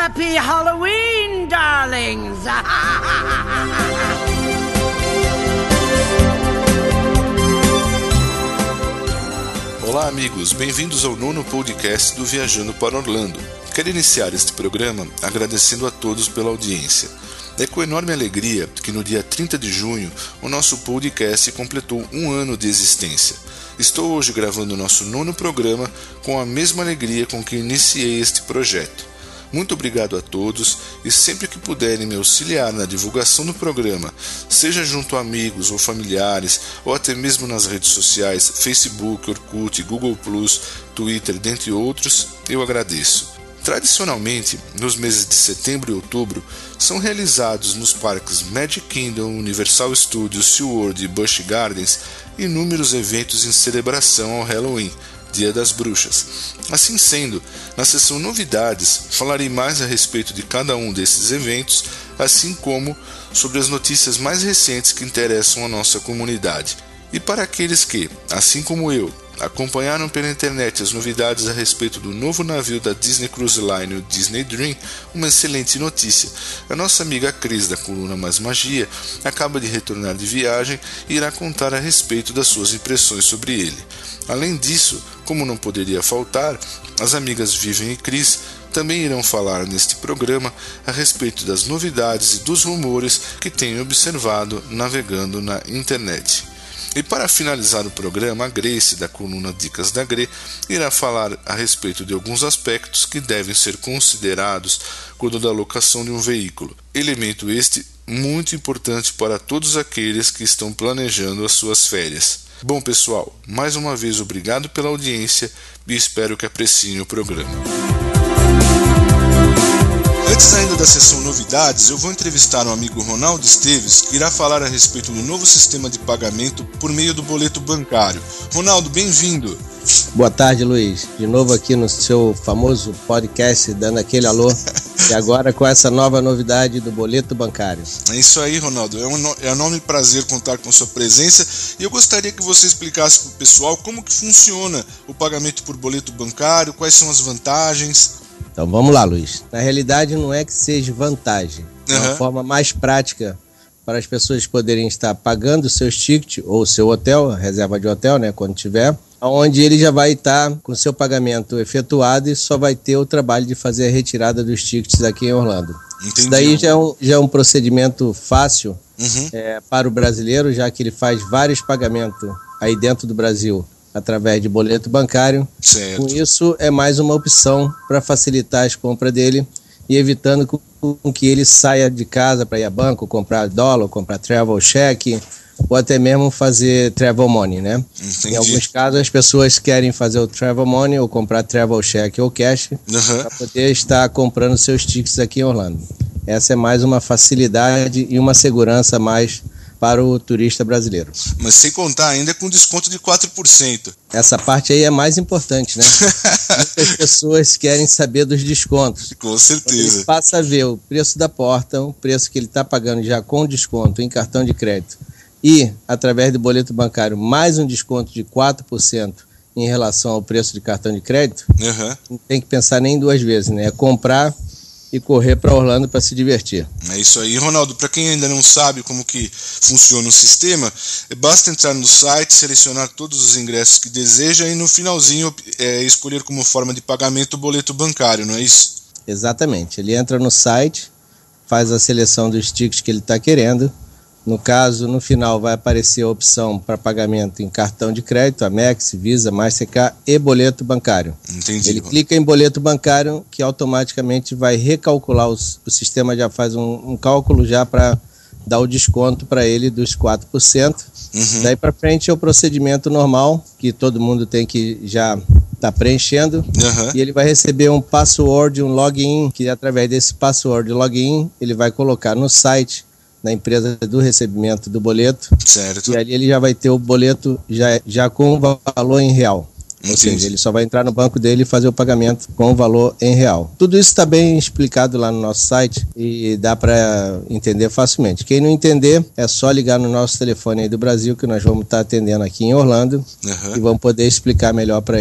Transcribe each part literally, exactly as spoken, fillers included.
Happy Halloween, darlings! Olá, amigos, bem-vindos ao nono podcast do Viajando para Orlando. Quero iniciar este programa agradecendo a todos pela audiência. É com enorme alegria que no dia trinta de junho o nosso podcast completou um ano de existência. Estou hoje gravando o nosso nono programa com a mesma alegria com que iniciei este projeto. Muito obrigado a todos e sempre que puderem me auxiliar na divulgação do programa, seja junto a amigos ou familiares ou até mesmo nas redes sociais, Facebook, Orkut, Google plus, Twitter, dentre outros, eu agradeço. Tradicionalmente, nos meses de setembro e outubro, são realizados nos parques Magic Kingdom, Universal Studios, SeaWorld e Busch Gardens inúmeros eventos em celebração ao Halloween, Dia das Bruxas. Assim sendo, na seção Novidades, falarei mais a respeito de cada um desses eventos, assim como sobre as notícias mais recentes que interessam a nossa comunidade. E para aqueles que, assim como eu, acompanharam pela internet as novidades a respeito do novo navio da Disney Cruise Line, o Disney Dream, uma excelente notícia. A nossa amiga Cris, da coluna Mais Magia, acaba de retornar de viagem e irá contar a respeito das suas impressões sobre ele. Além disso, como não poderia faltar, as amigas Vivian e Cris também irão falar neste programa a respeito das novidades e dos rumores que têm observado navegando na internet. E para finalizar o programa, a Grace, da coluna Dicas da Gre, irá falar a respeito de alguns aspectos que devem ser considerados quando da locação de um veículo. Elemento este muito importante para todos aqueles que estão planejando as suas férias. Bom, pessoal, mais uma vez obrigado pela audiência e espero que apreciem o programa. Antes ainda da sessão Novidades, eu vou entrevistar o amigo Ronaldo Esteves, que irá falar a respeito do novo sistema de pagamento por meio do boleto bancário. Ronaldo, bem-vindo! Boa tarde, Luiz. De novo aqui no seu famoso podcast, dando aquele alô. E agora com essa nova novidade do boleto bancário. É isso aí, Ronaldo. É um, é um enorme prazer contar com sua presença. E eu gostaria que você explicasse para o pessoal como que funciona o pagamento por boleto bancário, quais são as vantagens. Então vamos lá, Luiz. Na realidade não é que seja vantagem. É uma uhum. forma mais prática para as pessoas poderem estar pagando os seus tickets ou seu hotel, reserva de hotel, né, quando tiver, onde ele já vai estar com o seu pagamento efetuado e só vai ter o trabalho de fazer a retirada dos tickets aqui em Orlando. Entendi. Isso daí já é um, já é um procedimento fácil uhum. é, para o brasileiro, já que ele faz vários pagamentos aí dentro do Brasil através de boleto bancário. Certo. Com isso é mais uma opção para facilitar as compras dele e evitando com que ele saia de casa para ir a banco, comprar dólar, comprar travel check ou até mesmo fazer travel money, né? Entendi. Em alguns casos as pessoas querem fazer o travel money ou comprar travel check ou cash uhum. para poder estar comprando seus tickets aqui em Orlando. Essa é mais uma facilidade e uma segurança a mais para o turista brasileiro. Mas sem contar ainda com desconto de quatro por cento. Essa parte aí é mais importante, né? Muitas pessoas querem saber dos descontos. Com certeza. Quando ele passa a ver o preço da porta, o preço que ele está pagando já com desconto em cartão de crédito e, através do boleto bancário, mais um desconto de quatro por cento em relação ao preço de cartão de crédito, uhum. não tem que pensar nem duas vezes, né? É comprar e correr para Orlando para se divertir. É isso aí, Ronaldo. Para quem ainda não sabe como que funciona o sistema, basta entrar no site, selecionar todos os ingressos que deseja e no finalzinho é, escolher como forma de pagamento o boleto bancário, não é isso? Exatamente. Ele entra no site, faz a seleção dos tickets que ele está querendo. No caso, no final vai aparecer a opção para pagamento em cartão de crédito, Amex, Visa, Mastercard e boleto bancário. Entendi. Ele clica em boleto bancário que automaticamente vai recalcular, os, o sistema já faz um, um cálculo já para dar o desconto para ele dos quatro por cento. Uhum. Daí para frente é o procedimento normal, que todo mundo tem que já estar tá preenchendo. Uhum. E ele vai receber um password, um login, que através desse password login ele vai colocar no site na empresa do recebimento do boleto. Certo. E ali ele já vai ter o boleto já, já com o valor em real. Entendi. Ou seja, ele só vai entrar no banco dele e fazer o pagamento com o valor em real. Tudo isso está bem explicado lá no nosso site e dá para entender facilmente. Quem não entender, é só ligar no nosso telefone aí do Brasil, que nós vamos estar atendendo aqui em Orlando, uhum. e vamos poder explicar melhor para ele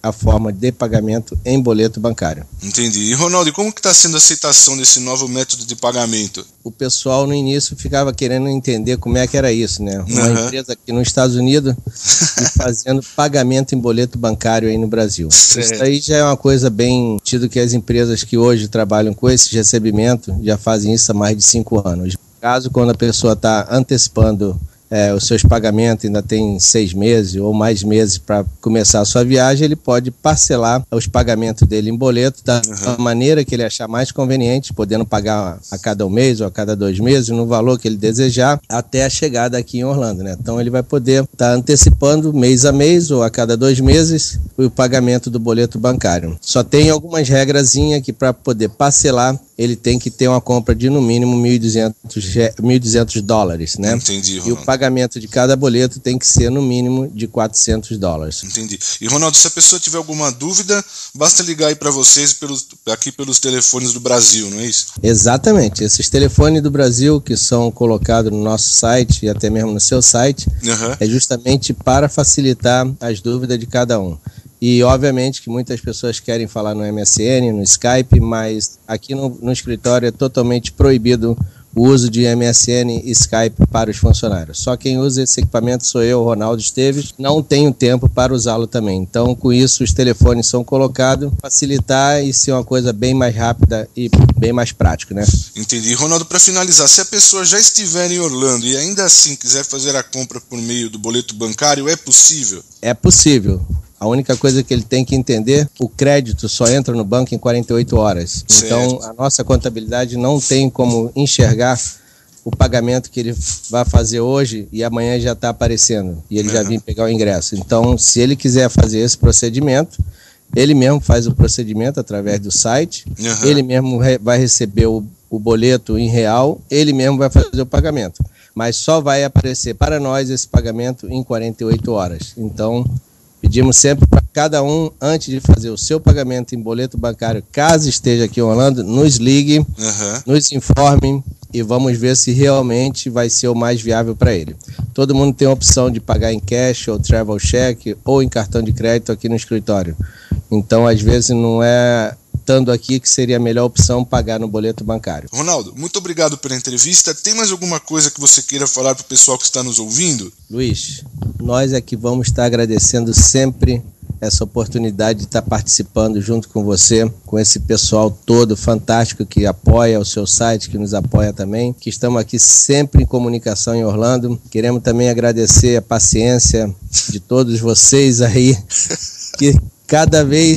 a forma de pagamento em boleto bancário. Entendi. E Ronaldo, como que está sendo a aceitação desse novo método de pagamento? O pessoal no início ficava querendo entender como é que era isso, né? Uma uhum. empresa aqui nos Estados Unidos e fazendo pagamento em boleto bancário aí no Brasil. Certo. Isso aí já é uma coisa bem tido, que as empresas que hoje trabalham com esse recebimento já fazem isso há mais de cinco anos. Caso quando a pessoa está antecipando É, os seus pagamentos, ainda tem seis meses ou mais meses para começar a sua viagem, ele pode parcelar os pagamentos dele em boleto da uhum. maneira que ele achar mais conveniente, podendo pagar a cada um mês ou a cada dois meses, no valor que ele desejar, até a chegada aqui em Orlando, né? Então ele vai poder estar tá antecipando mês a mês ou a cada dois meses o pagamento do boleto bancário. Só tem algumas regrazinhas que para poder parcelar, ele tem que ter uma compra de no mínimo mil e duzentos dólares, né? Entendi, Ronaldo. E o pagamento de cada boleto tem que ser no mínimo de quatrocentos dólares. Entendi. E Ronaldo, se a pessoa tiver alguma dúvida, basta ligar aí para vocês pelos, aqui pelos telefones do Brasil, não é isso? Exatamente. Esses telefones do Brasil que são colocados no nosso site e até mesmo no seu site, uhum. é justamente para facilitar as dúvidas de cada um. E, obviamente, que muitas pessoas querem falar no M S N, no Skype, mas aqui no, no escritório é totalmente proibido o uso de M S N e Skype para os funcionários. Só quem usa esse equipamento sou eu, Ronaldo Esteves, não tenho tempo para usá-lo também. Então, com isso, os telefones são colocados para facilitar e ser uma coisa bem mais rápida e bem mais prática, né? Entendi. Ronaldo, para finalizar, se a pessoa já estiver em Orlando e ainda assim quiser fazer a compra por meio do boleto bancário, é possível? É possível. A única coisa que ele tem que entender, o crédito só entra no banco em quarenta e oito horas. Certo. Então, a nossa contabilidade não tem como enxergar o pagamento que ele vai fazer hoje e amanhã já está aparecendo. E ele uhum. já vem pegar o ingresso. Então, se ele quiser fazer esse procedimento, ele mesmo faz o procedimento através do site, uhum. ele mesmo re- vai receber o, o boleto em real, ele mesmo vai fazer o pagamento. Mas só vai aparecer para nós esse pagamento em quarenta e oito horas. Então, pedimos sempre para cada um, antes de fazer o seu pagamento em boleto bancário, caso esteja aqui em Orlando, nos ligue, uhum. nos informe e vamos ver se realmente vai ser o mais viável para ele. Todo mundo tem a opção de pagar em cash ou travel check ou em cartão de crédito aqui no escritório. Então, às vezes, não é estando aqui que seria a melhor opção pagar no boleto bancário. Ronaldo, muito obrigado pela entrevista. Tem mais alguma coisa que você queira falar para o pessoal que está nos ouvindo? Luiz, nós é que vamos estar agradecendo sempre essa oportunidade de estar participando junto com você, com esse pessoal todo fantástico que apoia o seu site, que nos apoia também, que estamos aqui sempre em comunicação em Orlando. Queremos também agradecer a paciência de todos vocês aí, que cada vez,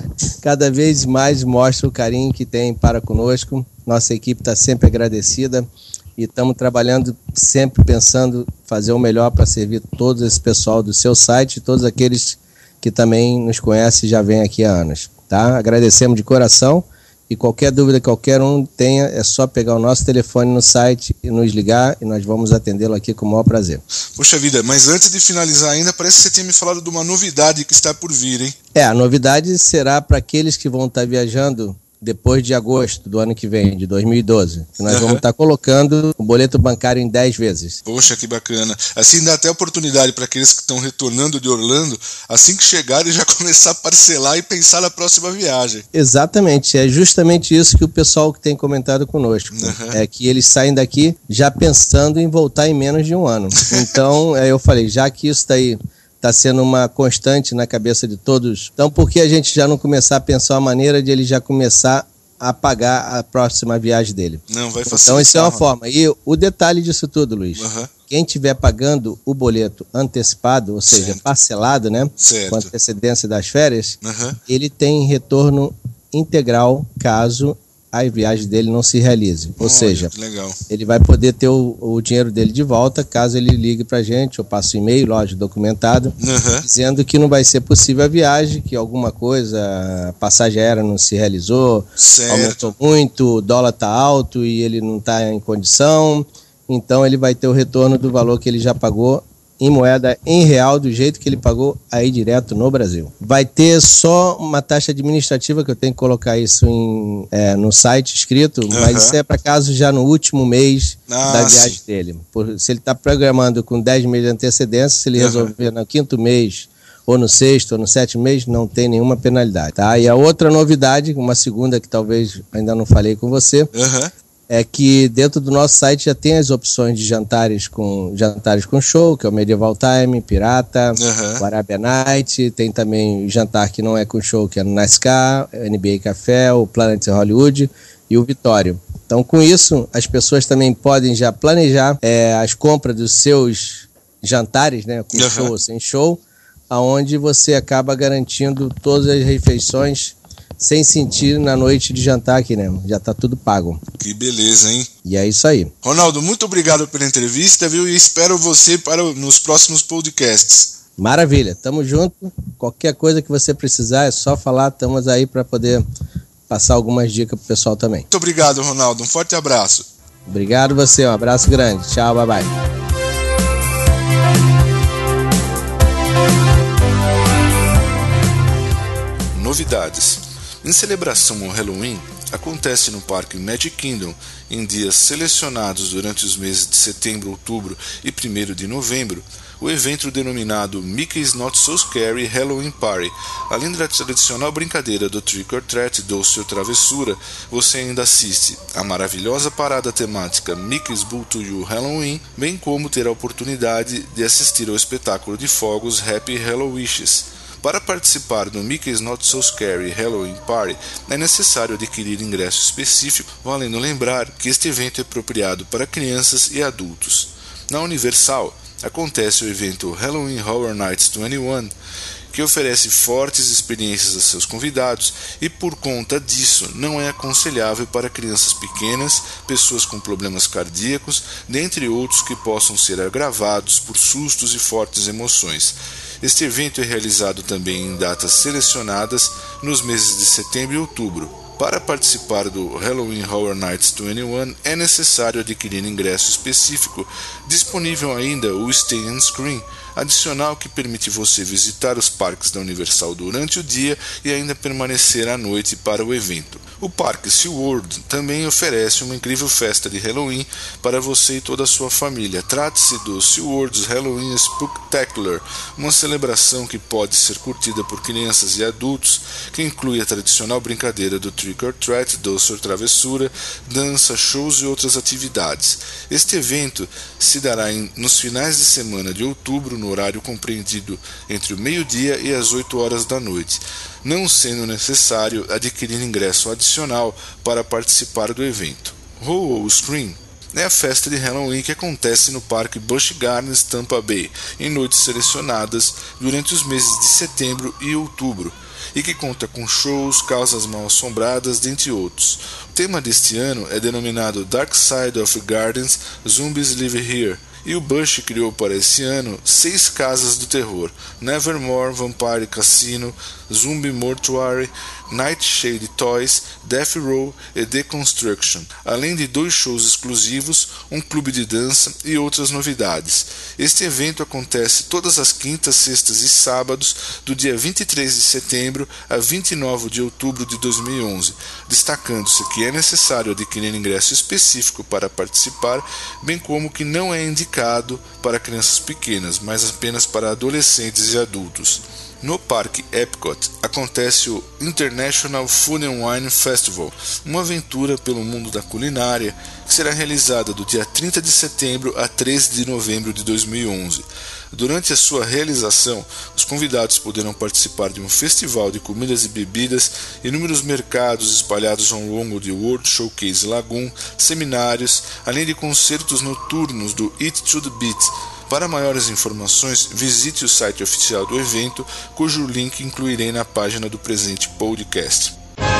cada vez mais mostra o carinho que tem para conosco. Nossa equipe está sempre agradecida e estamos trabalhando sempre pensando fazer o melhor para servir todo esse pessoal do seu site e todos aqueles que também nos conhecem e já vêm aqui há anos. Tá? Agradecemos de coração e qualquer dúvida que qualquer um tenha, é só pegar o nosso telefone no site e nos ligar e nós vamos atendê-lo aqui com o maior prazer. Poxa vida, mas antes de finalizar ainda, parece que você tinha me falado de uma novidade que está por vir, hein? É, a novidade será para aqueles que vão estar viajando depois de agosto do ano que vem, de dois mil e doze. Que nós uhum. vamos estar colocando o boleto bancário em dez vezes. Poxa, que bacana. Assim dá até oportunidade para aqueles que estão retornando de Orlando, assim que chegarem, já começar a parcelar e pensar na próxima viagem. Exatamente, é justamente isso que o pessoal que tem comentado conosco. Uhum. É que eles saem daqui já pensando em voltar em menos de um ano. Então, eu falei, já que isso daí está sendo uma constante na cabeça de todos. Então, por que a gente já não começar a pensar uma maneira de ele já começar a pagar a próxima viagem dele? Não, vai facilitar. Então, isso é uma forma. E o detalhe disso tudo, Luiz, uhum. quem estiver pagando o boleto antecipado, ou seja, certo. parcelado, né, certo. com antecedência das férias, uhum. ele tem retorno integral caso a viagem dele não se realize. Ou Olha, seja, legal. ele vai poder ter o, o dinheiro dele de volta caso ele ligue pra gente, ou passe um e-mail, lógico, documentado, uhum. dizendo que não vai ser possível a viagem, que alguma coisa, a passagem aérea não se realizou, certo. aumentou muito, o dólar tá alto e ele não tá em condição, então ele vai ter o retorno do valor que ele já pagou em moeda em real, do jeito que ele pagou aí direto no Brasil. Vai ter só uma taxa administrativa, que eu tenho que colocar isso em, é, no site escrito, uhum. mas isso é para caso já no último mês ah, da viagem dele. Por, se ele está programando com dez meses de antecedência, se ele uhum. resolver no quinto mês ou no sexto ou no sétimo mês, não tem nenhuma penalidade, tá? E a outra novidade, uma segunda que talvez ainda não falei com você, uhum. é que dentro do nosso site já tem as opções de jantares com, jantares com show, que é o Medieval Time, Pirata, uhum. o Arabia Night, tem também o jantar que não é com show, que é no Nascar, N B A Café, o Planet Hollywood e o Vitório. Então, com isso, as pessoas também podem já planejar é, as compras dos seus jantares, né, com uhum. show ou sem show, aonde você acaba garantindo todas as refeições sem sentir na noite de jantar aqui, né? Já tá tudo pago. Que beleza, hein? E é isso aí. Ronaldo, muito obrigado pela entrevista, viu? E espero você para nos próximos podcasts. Maravilha, tamo junto. Qualquer coisa que você precisar é só falar, estamos aí para poder passar algumas dicas pro pessoal também. Muito obrigado, Ronaldo. Um forte abraço. Obrigado você, um abraço grande. Tchau, bye bye. Novidades. Em celebração ao Halloween, acontece no Parque Magic Kingdom, em dias selecionados durante os meses de setembro, outubro e primeiro de novembro, o evento denominado Mickey's Not So Scary Halloween Party. Além da tradicional brincadeira do Trick or Treat, Doce ou Travessura, você ainda assiste a maravilhosa parada temática Mickey's Boo to You Halloween, bem como ter a oportunidade de assistir ao espetáculo de fogos Happy Hallowishes. Para participar do Mickey's Not So Scary Halloween Party, é necessário adquirir ingresso específico, valendo lembrar que este evento é apropriado para crianças e adultos. Na Universal, acontece o evento Halloween Horror Nights vinte e um, que oferece fortes experiências a seus convidados e, por conta disso, não é aconselhável para crianças pequenas, pessoas com problemas cardíacos, dentre outros que possam ser agravados por sustos e fortes emoções. Este evento é realizado também em datas selecionadas nos meses de setembro e outubro. Para participar do Halloween Horror Nights vinte e um é necessário adquirir ingresso específico, disponível ainda o Stay and Screen, adicional que permite você visitar os parques da Universal durante o dia e ainda permanecer à noite para o evento. O Parque SeaWorld também oferece uma incrível festa de Halloween para você e toda a sua família. Trata-se do SeaWorld's Halloween Spooktacular, uma celebração que pode ser curtida por crianças e adultos, que inclui a tradicional brincadeira do Trick or Treat, Doce ou Travessura, dança, shows e outras atividades. Este evento se dará em, nos finais de semana de outubro, no horário compreendido entre o meio-dia e as oito horas da noite, não sendo necessário adquirir ingresso adicional para participar do evento. Ho-Oh Scream é a festa de Halloween que acontece no Parque Busch Gardens, Tampa Bay, em noites selecionadas durante os meses de setembro e outubro, e que conta com shows, casas mal-assombradas, dentre outros. O tema deste ano é denominado Dark Side of Gardens, Zombies Live Here, e o Busch criou para esse ano seis casas do terror: Nevermore, Vampire Cassino, Zombie Mortuary, Nightshade Toys, Death Row e Deconstruction, além de dois shows exclusivos, um clube de dança e outras novidades. Este evento acontece todas as quintas, sextas e sábados, do dia vinte e três de setembro a vinte e nove de outubro de dois mil e onze, destacando-se que é necessário adquirir ingresso específico para participar, bem como que não é indicado para crianças pequenas, mas apenas para adolescentes e adultos. No Parque Epcot acontece o International Food and Wine Festival, uma aventura pelo mundo da culinária que será realizada do dia trinta de setembro a treze de novembro de dois mil e onze. Durante a sua realização, os convidados poderão participar de um festival de comidas e bebidas, inúmeros mercados espalhados ao longo de World Showcase Lagoon, seminários, além de concertos noturnos do Eat to the Beat. Para maiores informações, visite o site oficial do evento, cujo link incluirei na página do presente podcast.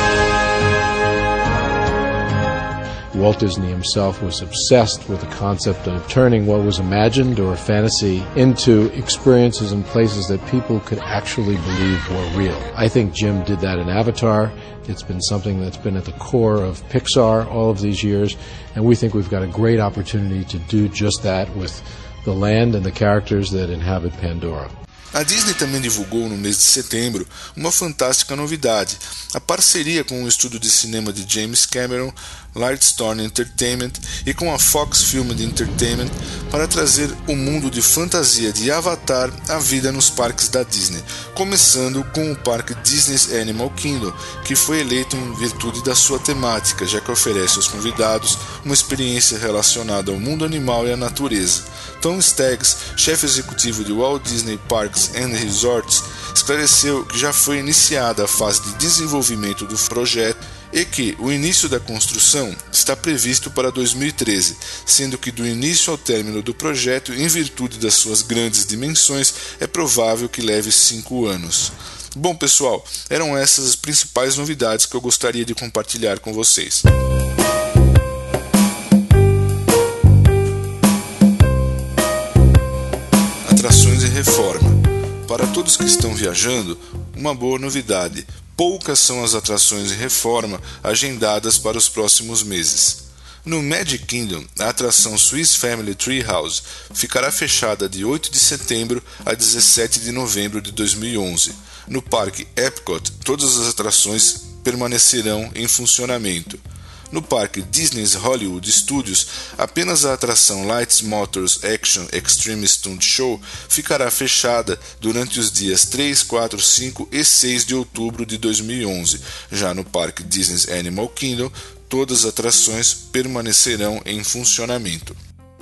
Walt Disney himself was obsessed with the concept of turning what was imagined or fantasy into experiences and places that people could actually believe were real. I think Jim did that in Avatar. It's been something that's been at the core of Pixar all of these years, and we think we've got a great opportunity to do just that with the land and the characters that inhabit Pandora. A Disney também divulgou no mês de setembro uma fantástica novidade, a parceria com o estúdio de cinema de James Cameron, Lightstorm Entertainment, e com a Fox Film Entertainment para trazer o mundo de fantasia de Avatar à vida nos parques da Disney, começando com o parque Disney's Animal Kingdom, que foi eleito em virtude da sua temática, já que oferece aos convidados uma experiência relacionada ao mundo animal e à natureza. Tom Staggs, chefe executivo de Walt Disney Parks and Resorts, esclareceu que já foi iniciada a fase de desenvolvimento do projeto e que o início da construção está previsto para dois mil e treze, sendo que do início ao término do projeto, em virtude das suas grandes dimensões, é provável que leve cinco anos. Bom, pessoal, eram essas as principais novidades que eu gostaria de compartilhar com vocês. Atrações e reforma. Para todos que estão viajando, uma boa novidade: poucas são as atrações em reforma agendadas para os próximos meses. No Magic Kingdom, a atração Swiss Family Treehouse ficará fechada de oito de setembro a dezessete de novembro de dois mil e onze. No Parque Epcot, todas as atrações permanecerão em funcionamento. No Parque Disney's Hollywood Studios, apenas a atração Lights Motors Action Extreme Stunt Show ficará fechada durante os dias três, quatro, cinco e seis de outubro de dois mil e onze. Já no Parque Disney's Animal Kingdom, todas as atrações permanecerão em funcionamento.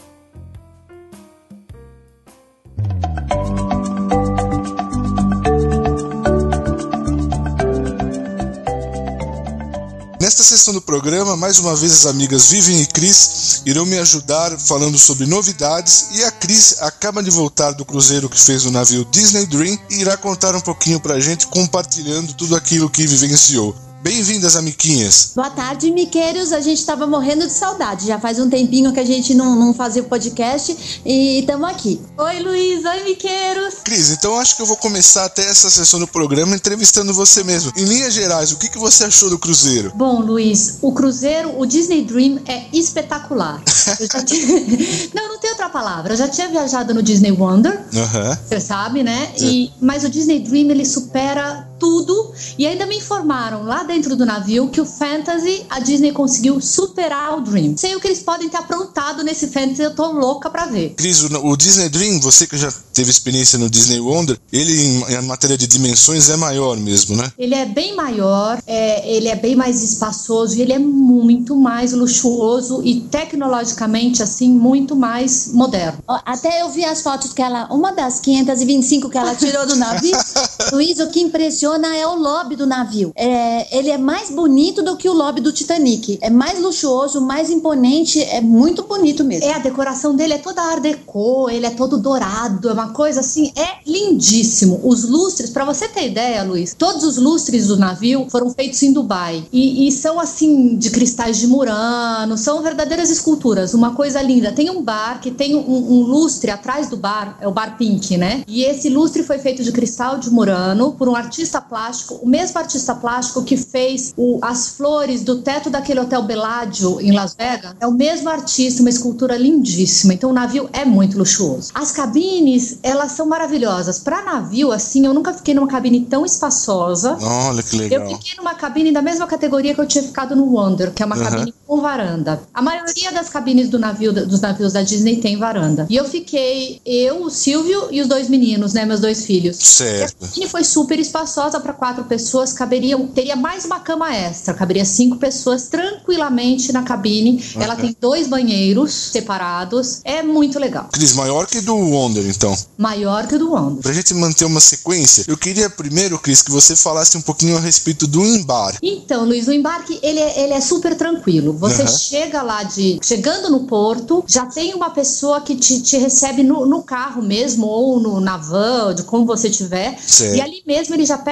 Nesta sessão do programa, mais uma vez as amigas Vivian e Cris irão me ajudar falando sobre novidades, e a Cris acaba de voltar do cruzeiro que fez no navio Disney Dream e irá contar um pouquinho pra gente, compartilhando tudo aquilo que vivenciou. Bem-vindas, amiquinhas! Boa tarde, miqueiros. A gente tava morrendo de saudade. Já faz um tempinho que a gente não, não fazia o podcast e estamos aqui. Oi, Luiz. Oi, miqueiros. Cris, então acho que eu vou começar até essa sessão do programa entrevistando você mesmo. Em linhas gerais, o que, que você achou do cruzeiro? Bom, Luiz, o cruzeiro, o Disney Dream é espetacular. Eu já tinha... Não, não tem outra palavra. Eu já tinha viajado no Disney Wonder, uhum. Você sabe, né? E... Mas o Disney Dream, ele supera tudo. E ainda me informaram lá dentro do navio que o Fantasy, a Disney conseguiu superar o Dream. Sei o que eles podem ter aprontado nesse Fantasy, eu tô louca pra ver. Cris, o, o Disney Dream, você que já teve experiência no Disney Wonder, ele em, em matéria de dimensões é maior mesmo, né? Ele é bem maior, é, ele é bem mais espaçoso e ele é muito mais luxuoso e tecnologicamente, assim, muito mais moderno. Até eu vi as fotos que ela, uma das quinhentas e vinte e cinco que ela tirou do navio. Luiz, o que impressiona é o lobby do navio. É, ele é mais bonito do que o lobby do Titanic. É mais luxuoso, mais imponente, é muito bonito mesmo. É, a decoração dele é toda art déco, ele é todo dourado, é uma coisa assim, é lindíssimo. Os lustres, pra você ter ideia, Luiz, todos os lustres do navio foram feitos em Dubai. E, e são assim, de cristais de Murano, são verdadeiras esculturas, uma coisa linda. Tem um bar que tem um, um lustre atrás do bar, é o Bar Pink, né? E esse lustre foi feito de cristal de Murano por um artista plástico, o mesmo artista plástico que fez o, as flores do teto daquele hotel Bellagio em Las Vegas, é o mesmo artista, uma escultura lindíssima. Então o navio é muito luxuoso. As cabines, elas são maravilhosas. Para navio, assim, eu nunca fiquei numa cabine tão espaçosa. Olha que legal. Eu fiquei numa cabine da mesma categoria que eu tinha ficado no Wonder, que é uma uhum. cabine com varanda. A maioria das cabines do navio, dos navios da Disney tem varanda. E eu fiquei, eu, o Silvio e os dois meninos, né, meus dois filhos. Certo. E a cabine foi super espaçosa para quatro pessoas, caberiam, teria mais uma cama extra, caberia cinco pessoas tranquilamente na cabine. Uhum. Ela tem dois banheiros separados, é muito legal. Cris, maior que do Wonder, então? Maior que do Wonder. Pra gente manter uma sequência, eu queria primeiro, Cris, que você falasse um pouquinho a respeito do embarque. Então, Luiz, o embarque, ele é, ele é super tranquilo. Você uhum. chega lá de... Chegando no porto, já tem uma pessoa que te, te recebe no, no carro mesmo, ou no, na van, de como você tiver. Certo. E ali mesmo ele já pega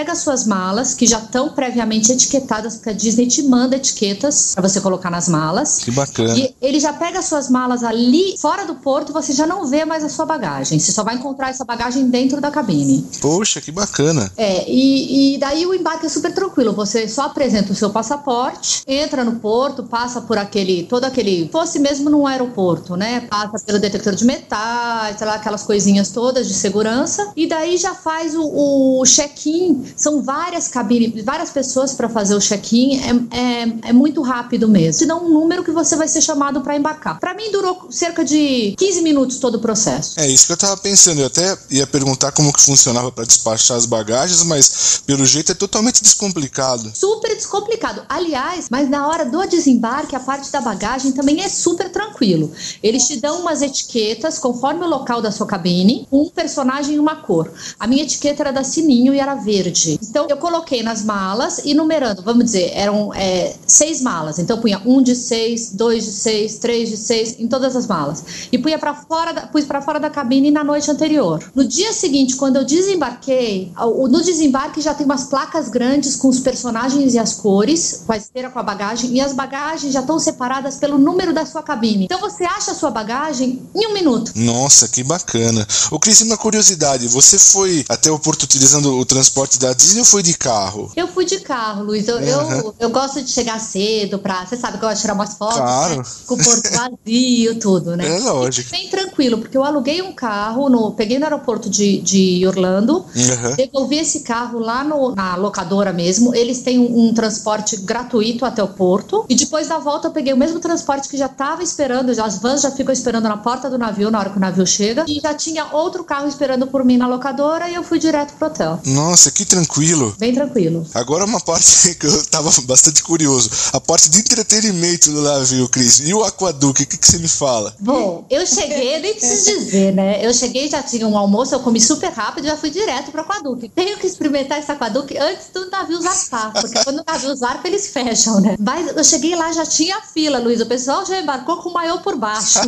pega as suas malas, que já estão previamente etiquetadas, porque a Disney te manda etiquetas para você colocar nas malas. Que bacana. E ele já pega as suas malas ali, fora do porto, você já não vê mais a sua bagagem. Você só vai encontrar essa bagagem dentro da cabine. Poxa, que bacana. É, e, e daí o embarque é super tranquilo. Você só apresenta o seu passaporte, entra no porto, passa por aquele, todo aquele, fosse mesmo num aeroporto, né? Passa pelo detector de metais, sei lá, aquelas coisinhas todas de segurança, e daí já faz o, o check-in. São várias cabines, várias pessoas para fazer o check-in. É, é, é muito rápido mesmo. Te dá um número que você vai ser chamado para embarcar. Para mim durou cerca de quinze minutos todo o processo. É isso que eu tava pensando. Eu até ia perguntar como que funcionava para despachar as bagagens, mas pelo jeito é totalmente descomplicado. Super descomplicado. Aliás, mas na hora do desembarque, a parte da bagagem também é super tranquilo. Eles te dão umas etiquetas conforme o local da sua cabine, um personagem e uma cor. A minha etiqueta era da Sininho e era verde. Então eu coloquei nas malas e numerando, vamos dizer, eram é, seis malas. Então eu punha um de seis, dois de seis, três de seis, em todas as malas. E punha para fora da, pus para fora da cabine na noite anterior. No dia seguinte, quando eu desembarquei, no desembarque já tem umas placas grandes com os personagens e as cores, com a esteira, com a bagagem, e as bagagens já estão separadas pelo número da sua cabine. Então você acha a sua bagagem em um minuto. Nossa, que bacana. Ô Cris, uma curiosidade, você foi até o porto utilizando o transporte da Disney ou foi de carro? Eu fui de carro, Luiz. Eu, uhum. eu, eu gosto de chegar cedo pra... Você sabe que eu gosto de tirar umas fotos, claro. Né? Com o porto vazio, tudo, né? É lógico. E bem tranquilo, porque eu aluguei um carro, no, peguei no aeroporto de, de Orlando, uhum. devolvi esse carro lá no, na locadora mesmo. Eles têm um, um transporte gratuito até o porto. E depois da volta eu peguei o mesmo transporte que já estava esperando, já, as vans já ficam esperando na porta do navio na hora que o navio chega. E já tinha outro carro esperando por mim na locadora e eu fui direto pro hotel. Nossa, que tranquilo. Bem tranquilo. Agora uma parte que eu tava bastante curioso. A parte de entretenimento do navio, Cris. E o aquaduque, o que, que você me fala? Bom, eu cheguei, nem preciso dizer, né? Eu cheguei, já tinha um almoço, eu comi super rápido e já fui direto pro aquaduque. Tenho que experimentar esse aquaduque antes do navio zarpar, porque quando o navio zarpa, eles fecham, né? Mas eu cheguei lá, já tinha fila, Luiz. O pessoal já embarcou com o maiô por baixo.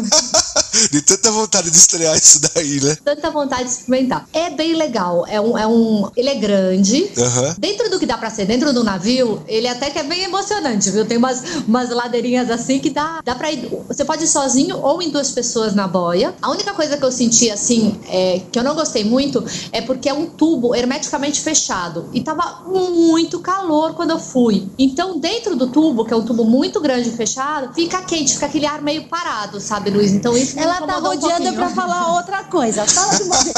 De tanta vontade de estrear isso daí, né? Tanta vontade de experimentar. É bem legal. É um, é um, ele é grande. Uhum. Dentro do que dá pra ser, dentro do navio, ele até que é bem emocionante, viu? Tem umas, umas ladeirinhas assim que dá, dá pra ir. Você pode ir sozinho ou em duas pessoas na boia. A única coisa que eu senti, assim, é, que eu não gostei muito, é porque é um tubo hermeticamente fechado. E tava muito calor quando eu fui. Então, dentro do tubo, que é um tubo muito grande e fechado, fica quente, fica aquele ar meio parado, sabe, Luiz? Então, isso me Ela tá rodeando um pra falar outra coisa. Fala de uma vez.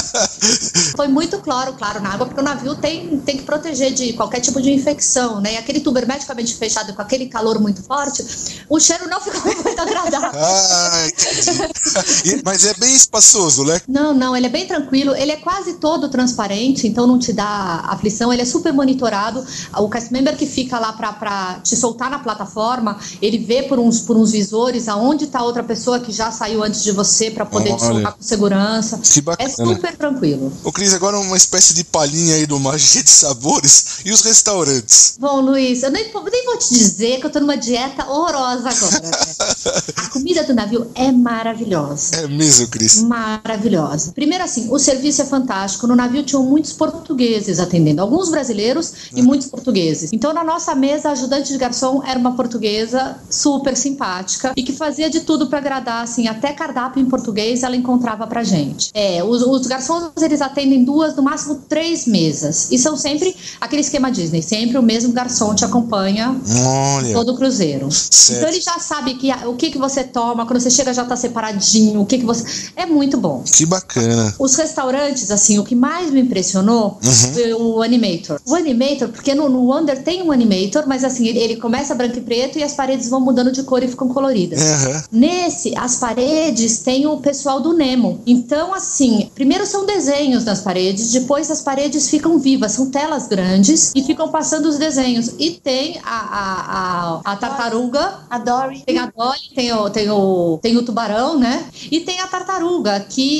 Foi muito cloro, claro, na água, porque o navio tem, tem que proteger de qualquer tipo de infecção, né? E aquele tubo hermeticamente fechado com aquele calor muito forte, o cheiro não ficou muito agradável. Ah, entendi. Mas é bem espaçoso, né? Não, não, ele é bem tranquilo, ele é quase todo transparente, então não te dá aflição, ele é super monitorado. O cast member que fica lá pra, pra te soltar na plataforma, ele vê por uns, por uns visores aonde tá outra pessoa que já saiu antes de você pra poder Olha. te soltar com segurança. Que bacana. É super tranquilo. Ô Cris, agora uma espécie de palhinha aí do Magia de Sabores e os restaurantes. Bom, Luiz, eu nem, nem vou te dizer que eu tô numa dieta horrorosa agora, né? A comida do navio é maravilhosa. É mesmo, Cris? Maravilhosa. Primeiro assim, o serviço é fantástico. No navio tinham muitos portugueses atendendo, alguns brasileiros e muitos portugueses. Então na nossa mesa, a ajudante de garçom era uma portuguesa super simpática e que fazia de tudo pra agradar, assim, até cardápio em português ela encontrava pra gente. É, os, os garçons, eles atendem duas, no máximo três mesas. E são sempre aquele esquema Disney, sempre o mesmo garçom te acompanha Olha. todo o cruzeiro. Certo. Então ele já sabe que, o que, que você toma, quando você chega já tá separadinho, o que, que você... É muito bom. Que bacana. Os restaurantes, assim, o que mais me impressionou uhum. foi o Animator. O Animator, porque no, no Wonder tem um Animator, mas assim, ele, ele começa branco e preto e as paredes vão mudando de cor e ficam coloridas. Uhum. Nesse, as paredes tem o pessoal do Nemo. Então, assim, primeiro são desenhos nas paredes, depois as paredes ficam vivas, são telas grandes e ficam passando os desenhos. E tem a, a, a, a tartaruga, a Dory. Tem a Dory, tem o, tem, o, tem o tubarão, né? E tem a tartaruga, que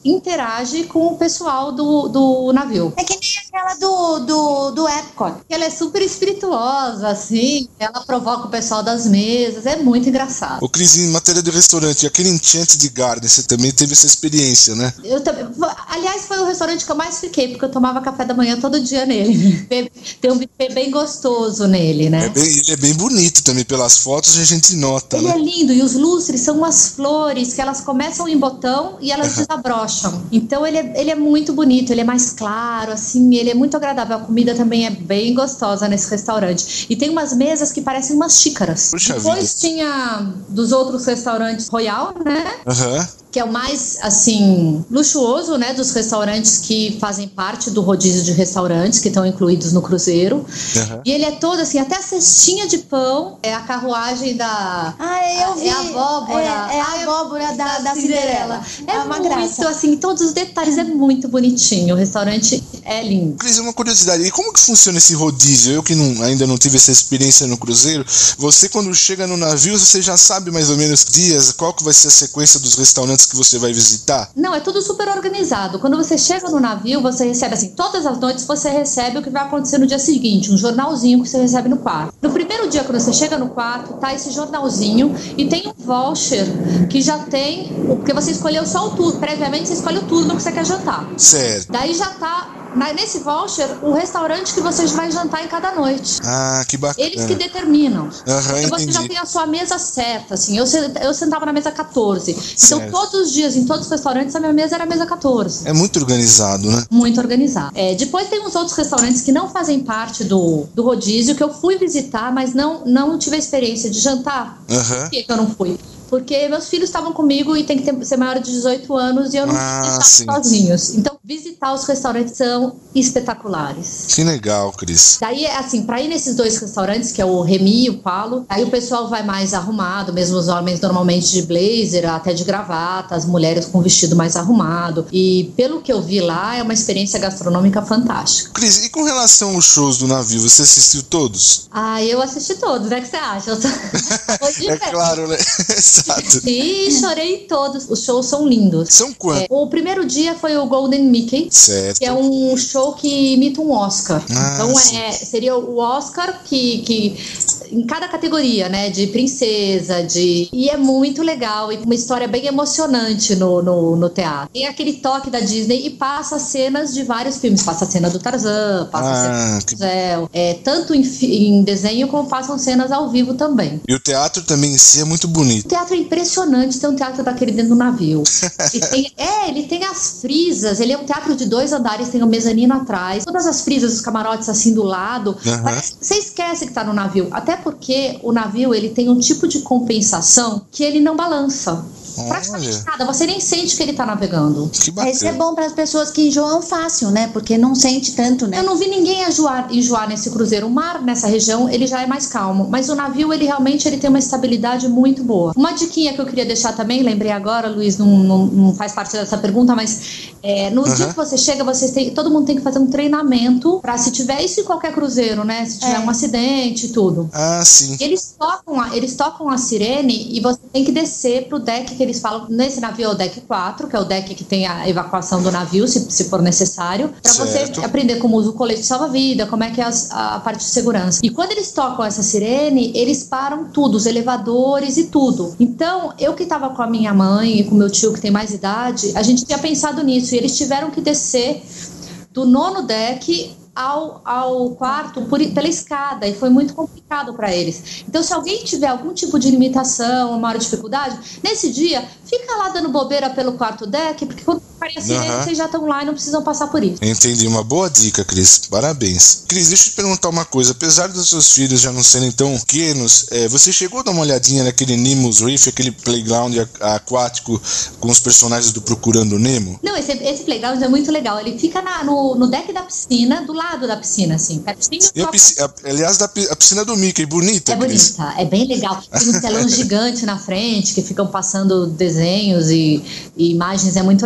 interage com o pessoal do, do navio. É que nem aquela do, do, do Epcot. Ela é super espirituosa, assim, ela provoca o pessoal das mesas, é muito engraçado. Ô Cris, em matéria de restaurante, aquele Enchanted Garden, você também teve essa experiência, né? Eu também, aliás, foi o restaurante que eu mais fiquei, porque eu tomava café da manhã todo dia nele. Tem um buffet bem gostoso nele, né? É bem, ele é bem bonito também, pelas fotos a gente nota, ele né? Ele é lindo, e os lustres são umas flores que elas começam em botão e elas desabrocham. Então ele é, ele é muito bonito, ele é mais claro, assim, ele é muito agradável. A comida também é bem gostosa nesse restaurante. E tem umas mesas que parecem umas xícaras. Puxa Depois vida. tinha dos outros restaurantes Royal, né? Aham. Uhum. Que é o mais, assim, luxuoso, né, dos restaurantes que fazem parte do rodízio de restaurantes que estão incluídos no cruzeiro. Uhum. E ele é todo, assim, até a cestinha de pão, é a carruagem da... Ah, eu vi. É a abóbora. É, é a abóbora da, da Cinderela. É, é uma muito, graça. assim, todos os detalhes, é muito bonitinho. O restaurante é lindo. Cris, uma curiosidade, e como que funciona esse rodízio? Eu que não, ainda não tive essa experiência no cruzeiro, você quando chega no navio, você já sabe mais ou menos dias, qual que vai ser a sequência dos restaurantes que você vai visitar? Não, é tudo super organizado. Quando você chega no navio, você recebe assim, todas as noites você recebe o que vai acontecer no dia seguinte, um jornalzinho que você recebe no quarto. No primeiro dia, quando você chega no quarto, tá esse jornalzinho e tem um voucher que já tem, porque você escolheu só o turno, previamente você escolhe o turno que você quer jantar. Certo. Daí já tá nesse voucher o restaurante que você vai jantar em cada noite. Ah, que bacana. Eles que determinam. Aham, então você entendi. já tem a sua mesa certa, assim. Eu, eu sentava na mesa catorze. Então Certo. todos os dias, em todos os restaurantes, a minha mesa era a mesa catorze. É muito organizado, né? Muito organizado. É, depois tem uns outros restaurantes que não fazem parte do, do rodízio, que eu fui visitar, mas não, não tive a experiência de jantar. Aham. Por que que eu não fui? Porque meus filhos estavam comigo e tem que ter, ser maior de dezoito anos e eu não Ah, deixava sim. sozinhos. Então, visitar os restaurantes são espetaculares. Que legal, Cris. Daí, assim, pra ir nesses dois restaurantes, que é o Remy e o Palo, aí o pessoal vai mais arrumado, mesmo os homens normalmente de blazer, até de gravata, as mulheres com vestido mais arrumado. E pelo que eu vi lá, é uma experiência gastronômica fantástica. Cris, e com relação aos shows do navio, você assistiu todos? Ah, eu assisti todos, né? O que você acha? Eu tô... É claro, né? Exato. E chorei em todos. Os shows são lindos. São quantos? É, o primeiro dia foi o Golden Mickey, Certo. que é um show que imita um Oscar. Ah, então sim. é, seria o Oscar que, que em cada categoria, né, de princesa, de e é muito legal e uma história bem emocionante no, no, no teatro. Tem aquele toque da Disney e passa cenas de vários filmes. Passa a cena do Tarzan, passa Ah, a cena do que- Zé, é, tanto em, fi- em desenho como passam cenas ao vivo também. E o teatro também em si é muito O bonito. teatro é impressionante, tem um teatro daquele dentro do navio. Ele tem, é, ele tem as frisas, ele é um teatro de dois andares, tem um mezanino atrás, todas as frisas, os camarotes assim do lado. Aham. Parece- você esquece que tá no navio, até porque o navio ele tem um tipo de compensação que ele não balança. Praticamente Olha. nada, você nem sente que ele tá navegando. Que Isso é bacana. bom para as pessoas que enjoam fácil, né? Porque não sente tanto, né? Eu não vi ninguém enjoar, enjoar nesse cruzeiro. O mar nessa região, ele já é mais calmo, mas o navio, ele realmente ele tem uma estabilidade muito boa. Uma diquinha que eu queria deixar também, lembrei agora, Luiz, não, não, não faz parte dessa pergunta, mas é, no Uhum. dia que você chega, vocês têm, todo mundo tem que fazer um treinamento pra se tiver isso em qualquer cruzeiro, né? Se tiver É. um acidente e tudo. Ah, sim. Eles tocam, a, eles tocam a sirene e você tem que descer pro deck que eles falam. Nesse navio é o deck quatro, que é o deck que tem a evacuação do navio, se, se for necessário, para Certo. você aprender como usa o colete salva-vida, como é que é as- a, parte de segurança. E quando eles tocam essa sirene, eles param tudo, os elevadores e tudo. Então, eu que tava com a minha mãe e com meu tio que tem mais idade, a gente tinha pensado nisso e eles tiveram que descer do nono deck ao, ao quarto por, pela escada e foi muito complicado para eles. Então, se alguém tiver algum tipo de limitação ou maior dificuldade, nesse dia, fica lá dando bobeira pelo quarto deck, porque quando tocarem a sirene, Aham. vocês já estão lá e não precisam passar por isso. Entendi, uma boa dica, Cris. Parabéns. Cris, deixa eu te perguntar uma coisa. Apesar dos seus filhos já não serem tão pequenos, é, você chegou a dar uma olhadinha naquele Nemo's Reef, aquele playground a- aquático com os personagens do Procurando Nemo? Não, esse, esse playground é muito legal. Ele fica na- no, no deck da piscina, do lado da piscina, assim, pertinho E a do piscina, a- aliás, da pi- a piscina do Mickey, bonita, É Cris. bonita, é bem legal. Tem um telão gigante na frente que ficam passando desenhos e, e imagens, é muito legal.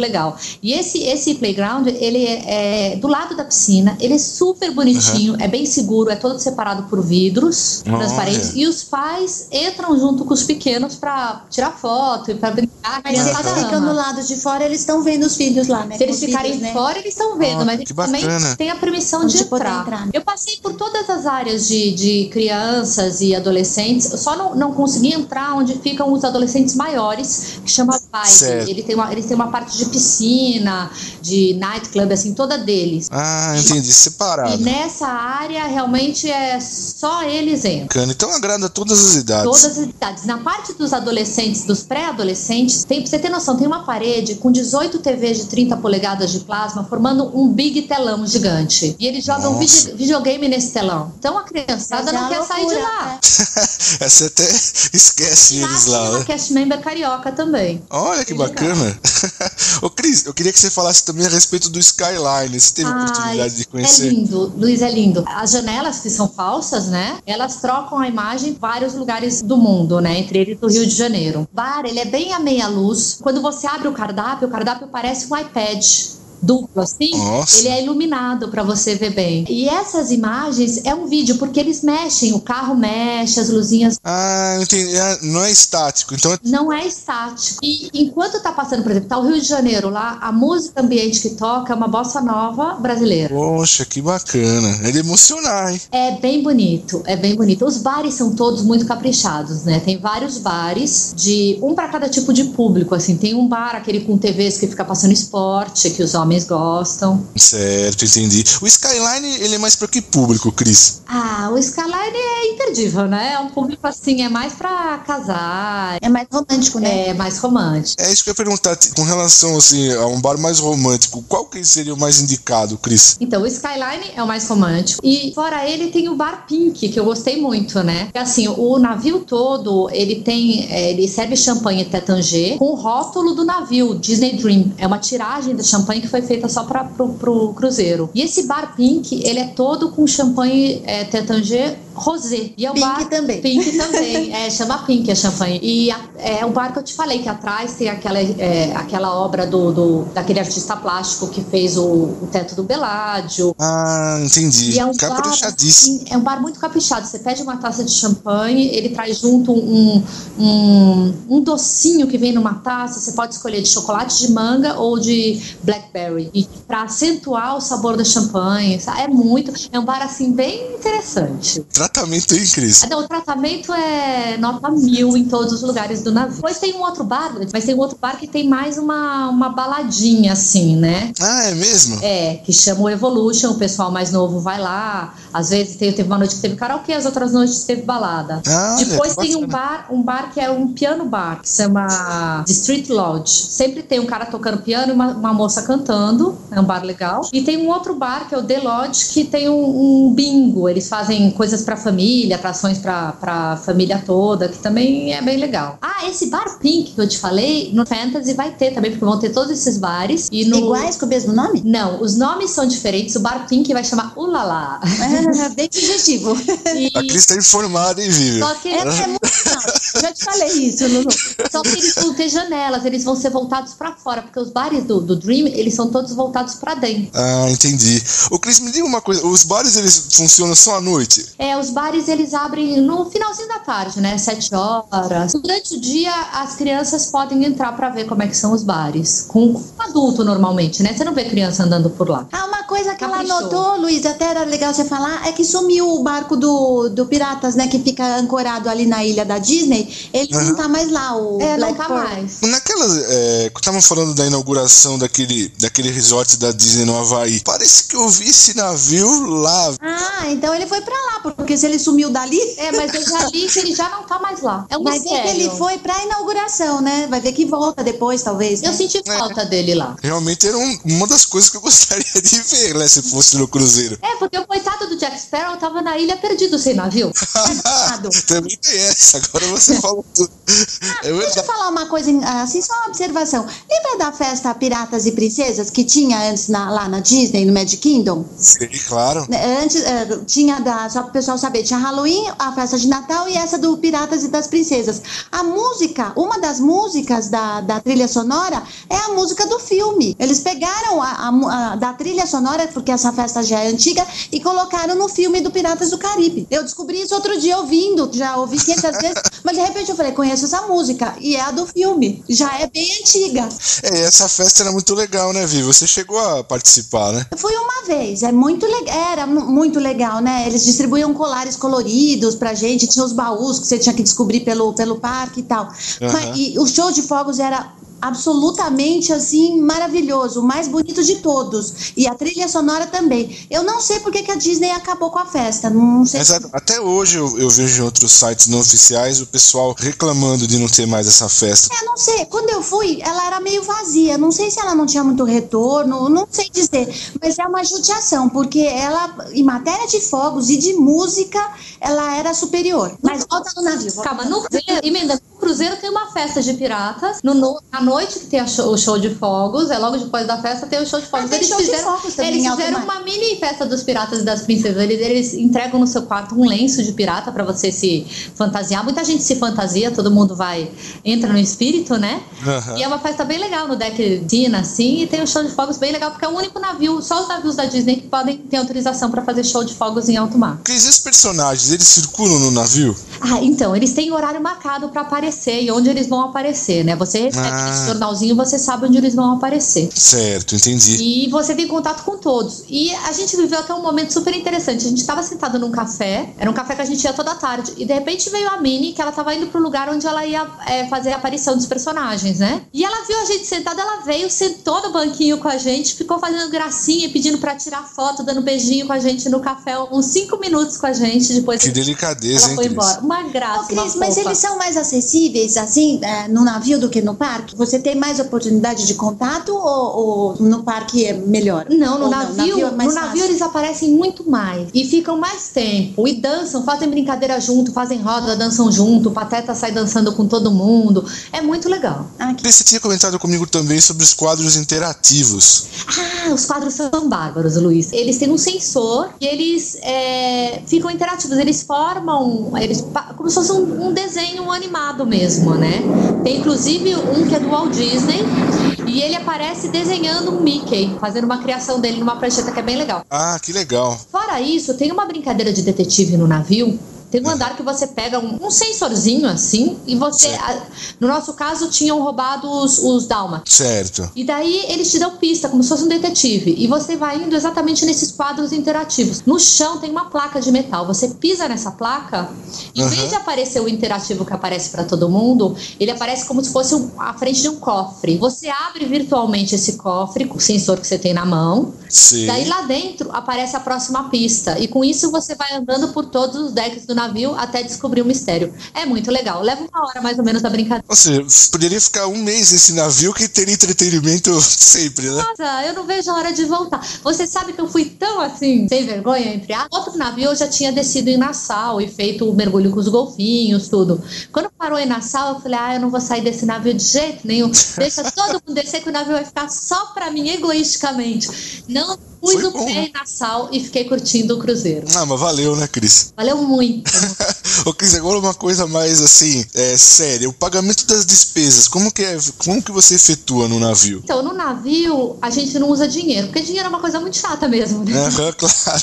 E esse, esse playground, ele é, é do lado da piscina, ele é super bonitinho, uhum. é bem seguro, é todo separado por vidros oh, transparentes, é. e os pais entram junto com os pequenos pra tirar foto e pra brincar. Mas eles ficam do lado de fora, eles estão vendo os filhos lá, né? Se eles ficarem filhos, fora, né? Eles estão vendo, oh, mas eles também têm a permissão de, de entrar. entrar né? Eu passei por todas as áreas de, de crianças e adolescentes, eu só não, não consegui entrar onde ficam os adolescentes maiores, que chama Vibe. Ele tem uma, eles têm uma parte de piscina, de nightclub, assim, toda deles. Ah, entendi, separado. E nessa área, realmente, é só eles entram. Então agrada todas as idades. Todas as idades. Na parte dos adolescentes, dos pré-adolescentes, tem, pra você ter noção, tem uma parede com dezoito T Vs de trinta polegadas de plasma, formando um big telão gigante. E eles jogam vide, videogame nesse telão. Então a criançada não quer sair de lá. É. Você até esquece e eles lá, né? Cast member carioca também. Olha que bacana. Ô Cris, eu queria que você falasse também a respeito do Skyline. Você teve a oportunidade de conhecer? É lindo, Luiz, é lindo. As janelas, que são falsas, né? Elas trocam a imagem em vários lugares do mundo, né? Entre eles do Rio de Janeiro. O bar, ele é bem à meia luz. Quando você abre o cardápio, o cardápio parece um iPad duplo, assim, Nossa. Ele é iluminado pra você ver bem. E essas imagens é um vídeo, porque eles mexem, o carro mexe, as luzinhas... Ah, entendi. Não é estático, então... É... Não é estático. E enquanto tá passando, por exemplo, tá o Rio de Janeiro lá, a música ambiente que toca é uma bossa nova brasileira. Poxa, que bacana. É de emocionar, hein? É bem bonito, é bem bonito. Os bares são todos muito caprichados, né? Tem vários bares, de um pra cada tipo de público, assim. Tem um bar, aquele com T Vs que fica passando esporte, que os homens gostam. Certo, entendi. O Skyline, ele é mais pra que público, Cris? Ah, o Skyline é imperdível, né? É um público assim, é mais pra casar. É mais romântico, né? É mais romântico. É isso que eu ia perguntar, com relação assim, a um bar mais romântico, qual que seria o mais indicado, Cris? Então, o Skyline é o mais romântico. E fora ele tem o Bar Pink, que eu gostei muito, né? Porque assim, o navio todo, ele tem, é, ele serve champanhe Tétanger com o rótulo do navio, Disney Dream. É uma tiragem de champanhe que foi feita só para pro, pro cruzeiro. E esse Bar Pink, ele é todo com champanhe é, Tétanger rosé. E é o Pink bar também. Pink também. É, chama Pink a champanhe. E a, é o bar que eu te falei, que atrás tem aquela, é, aquela obra do, do, daquele artista plástico que fez o, o teto do Beládio. Ah, entendi. E é um caprichadíssimo. Bar, assim, é um bar muito caprichado. Você pede uma taça de champanhe, ele traz junto um, um, um docinho que vem numa taça. Você pode escolher de chocolate de manga ou de blackberry. E pra acentuar o sabor da champanhe. É muito... É um bar, assim, bem interessante. Tratamento aí, Cris? Não, o tratamento é nota mil em todos os lugares do navio. Depois tem um outro bar, mas tem um outro bar que tem mais uma, uma baladinha, assim, né? Ah, é mesmo? É, que chama o Evolution, o pessoal mais novo vai lá. Às vezes teve, teve uma noite que teve karaokê, as outras noites teve balada. Ah, Depois olha, tem um bar, um bar que é um piano bar, que se chama The Street Lodge. Sempre tem um cara tocando piano e uma, uma moça cantando, é um bar legal. E tem um outro bar, que é o The Lodge, que tem um, um bingo. Eles fazem coisas pra família, atrações pra, pra família toda, que também é bem legal. Ah, esse Bar Pink que eu te falei, no Fantasy vai ter também, porque vão ter todos esses bares. E no... Iguais com o mesmo nome? Não, os nomes são diferentes. O Bar Pink vai chamar Ulala. É, bem sugestivo. E... A Cris tá informada, hein, Vivi? Só que... É, é muito... Não, já te falei isso, Lulu. Só que eles vão ter janelas, eles vão ser voltados pra fora, porque os bares do, do Dream, eles são todos voltados pra dentro. Ah, entendi. Ô, Cris, me diga uma coisa, os bares, eles funcionam só à noite? É, os bares, eles abrem no finalzinho da tarde, né, sete horas. Durante o dia, as crianças podem entrar pra ver como é que são os bares. Com um adulto, normalmente, né? Você não vê criança andando por lá. Ah, uma coisa que Caprichou. ela notou, Luiz, até era legal você falar, é que sumiu o barco do, do Piratas, né, que fica ancorado ali na ilha da Disney. Ele uhum. não tá mais lá, o É, Black não tá Pearl. mais. Naquelas, é, que estavam falando da inauguração daquele, daquele resort da Disney no Havaí, parece que eu vi esse navio lá. Ah, então ele foi pra lá, porque se ele sumiu dali... É, mas eu já li que ele já não tá mais lá. É um Vai mistério. ver que ele foi pra inauguração, né? Vai ver que volta depois, talvez. Né? Eu senti falta é. dele lá. Realmente era um, uma das coisas que eu gostaria de ver faria, né, se fosse no cruzeiro? É, porque o coitado do Jack Sparrow tava na ilha perdido sem navio. Também tem essa, agora você falou tudo. Ah, é deixa eu falar uma coisa, assim, só uma observação. Lembra da festa Piratas e Princesas que tinha antes na, lá na Disney, no Magic Kingdom? Sim, claro. Antes, uh, tinha, da, só para o pessoal saber, tinha Halloween, a festa de Natal e essa do Piratas e das Princesas. A música, uma das músicas da, da trilha sonora é a música do filme. Eles pegaram a, a, a da trilha sonora, porque essa festa já é antiga, e colocaram no filme do Piratas do Caribe. Eu descobri isso outro dia ouvindo, já ouvi quinhentas vezes, mas de repente eu falei, conheço essa música, e é a do filme, já é bem antiga. É, essa festa era muito legal, né, Vi? Você chegou a participar, né? Fui uma vez, é muito legal, era muito legal, né? Eles distribuíam colares coloridos pra gente, tinha os baús que você tinha que descobrir pelo, pelo parque e tal. Uhum. Mas, e o show de fogos era absolutamente, assim, maravilhoso, o mais bonito de todos, e a trilha sonora também. Eu não sei porque que a Disney acabou com a festa, não sei. Exato. Se... Até hoje eu, eu vejo em outros sites não oficiais o pessoal reclamando de não ter mais essa festa. É, não sei, quando eu fui, ela era meio vazia, não sei se ela não tinha muito retorno, não sei dizer, mas é uma judiação, porque ela, em matéria de fogos e de música, ela era superior. Mas volta no navio. Calma, no cruzeiro, emenda, no cruzeiro tem uma festa de piratas, no, no, na noite que tem a show, o show de fogos, é logo depois da festa tem o show de fogos. Ah, eles show fizeram, de fogos também, eles fizeram uma mini festa dos piratas e das princesas. Eles, eles entregam no seu quarto um lenço de pirata pra você se fantasiar. Muita gente se fantasia, todo mundo vai, entra no espírito, né? Uhum. E é uma festa bem legal no deck Dina, assim, e tem o show de fogos bem legal, porque é o único navio, só os navios da Disney que podem ter autorização pra fazer show de fogos em alto mar. Porque esses personagens, eles circulam no navio? Ah, então, eles têm horário marcado pra aparecer e onde eles vão aparecer, né? Você recebe ah. esse jornalzinho, você sabe onde eles vão aparecer. Certo, entendi. E você tem contato com todos. E a gente viveu até um momento super interessante. A gente estava sentado num café, era um café que a gente ia toda tarde, e de repente veio a Minnie, que ela estava indo pro lugar onde ela ia é, fazer a aparição dos personagens, né? E ela viu a gente sentada, ela veio, sentou no banquinho com a gente, ficou fazendo gracinha, pedindo pra tirar foto, dando beijinho com a gente no café, uns cinco minutos com a gente. Depois que delicadeza, ela hein, foi Cris? embora. Uma graça, Ô, Cris, uma mas eles são mais acessíveis, assim, é, no navio do que no parque? Você tem mais oportunidade de contato ou, ou no parque é melhor? Não, no ou navio, não? navio, é mais no navio eles aparecem muito mais e ficam mais tempo e dançam, fazem brincadeira junto, fazem roda, dançam junto, o Pateta sai dançando com todo mundo, é muito legal. Ah, que... Você tinha comentado comigo também sobre os quadros interativos. Ah, os quadros são bárbaros, Luiz. Eles têm um sensor e eles é, ficam interativos, eles formam eles, como se fosse um, um desenho animado mesmo, né? Tem inclusive um que é do Walt Disney e ele aparece desenhando um Mickey, fazendo uma criação dele numa prancheta que é bem legal. Ah, que legal. Fora isso, tem uma brincadeira de detetive no navio. Tem um andar que você pega um, um sensorzinho assim e você, a, no nosso caso, tinham roubado os, os dálmatas. Certo. E daí eles te dão pista, como se fosse um detetive. E você vai indo exatamente nesses quadros interativos. No chão tem uma placa de metal. Você pisa nessa placa, em uhum. vez de aparecer o interativo que aparece para todo mundo, ele aparece como se fosse um, a frente de um cofre. Você abre virtualmente esse cofre com o sensor que você tem na mão. Sim. Daí lá dentro aparece a próxima pista. E com isso você vai andando por todos os decks do navio até descobrir o mistério. É muito legal. Leva uma hora mais ou menos da brincadeira. Ou seja, você poderia ficar um mês nesse navio que teria entretenimento sempre, né? Nossa, eu não vejo a hora de voltar. Você sabe que eu fui tão assim, sem vergonha, entre a... Outro navio eu já tinha descido em Nassau e feito o mergulho com os golfinhos, tudo. Quando parou em Nassau, eu falei, ah, eu não vou sair desse navio de jeito nenhum. Deixa todo mundo descer que o navio vai ficar só pra mim, egoisticamente. Não pus o pé em Nassau e fiquei curtindo o cruzeiro. Ah, mas valeu, né, Cris? Valeu muito. Ô, Cris, agora uma coisa mais, assim, é, séria. O pagamento das despesas, como que, é, como que você efetua no navio? Então, no navio, a gente não usa dinheiro, porque dinheiro é uma coisa muito chata mesmo, né? Aham, claro.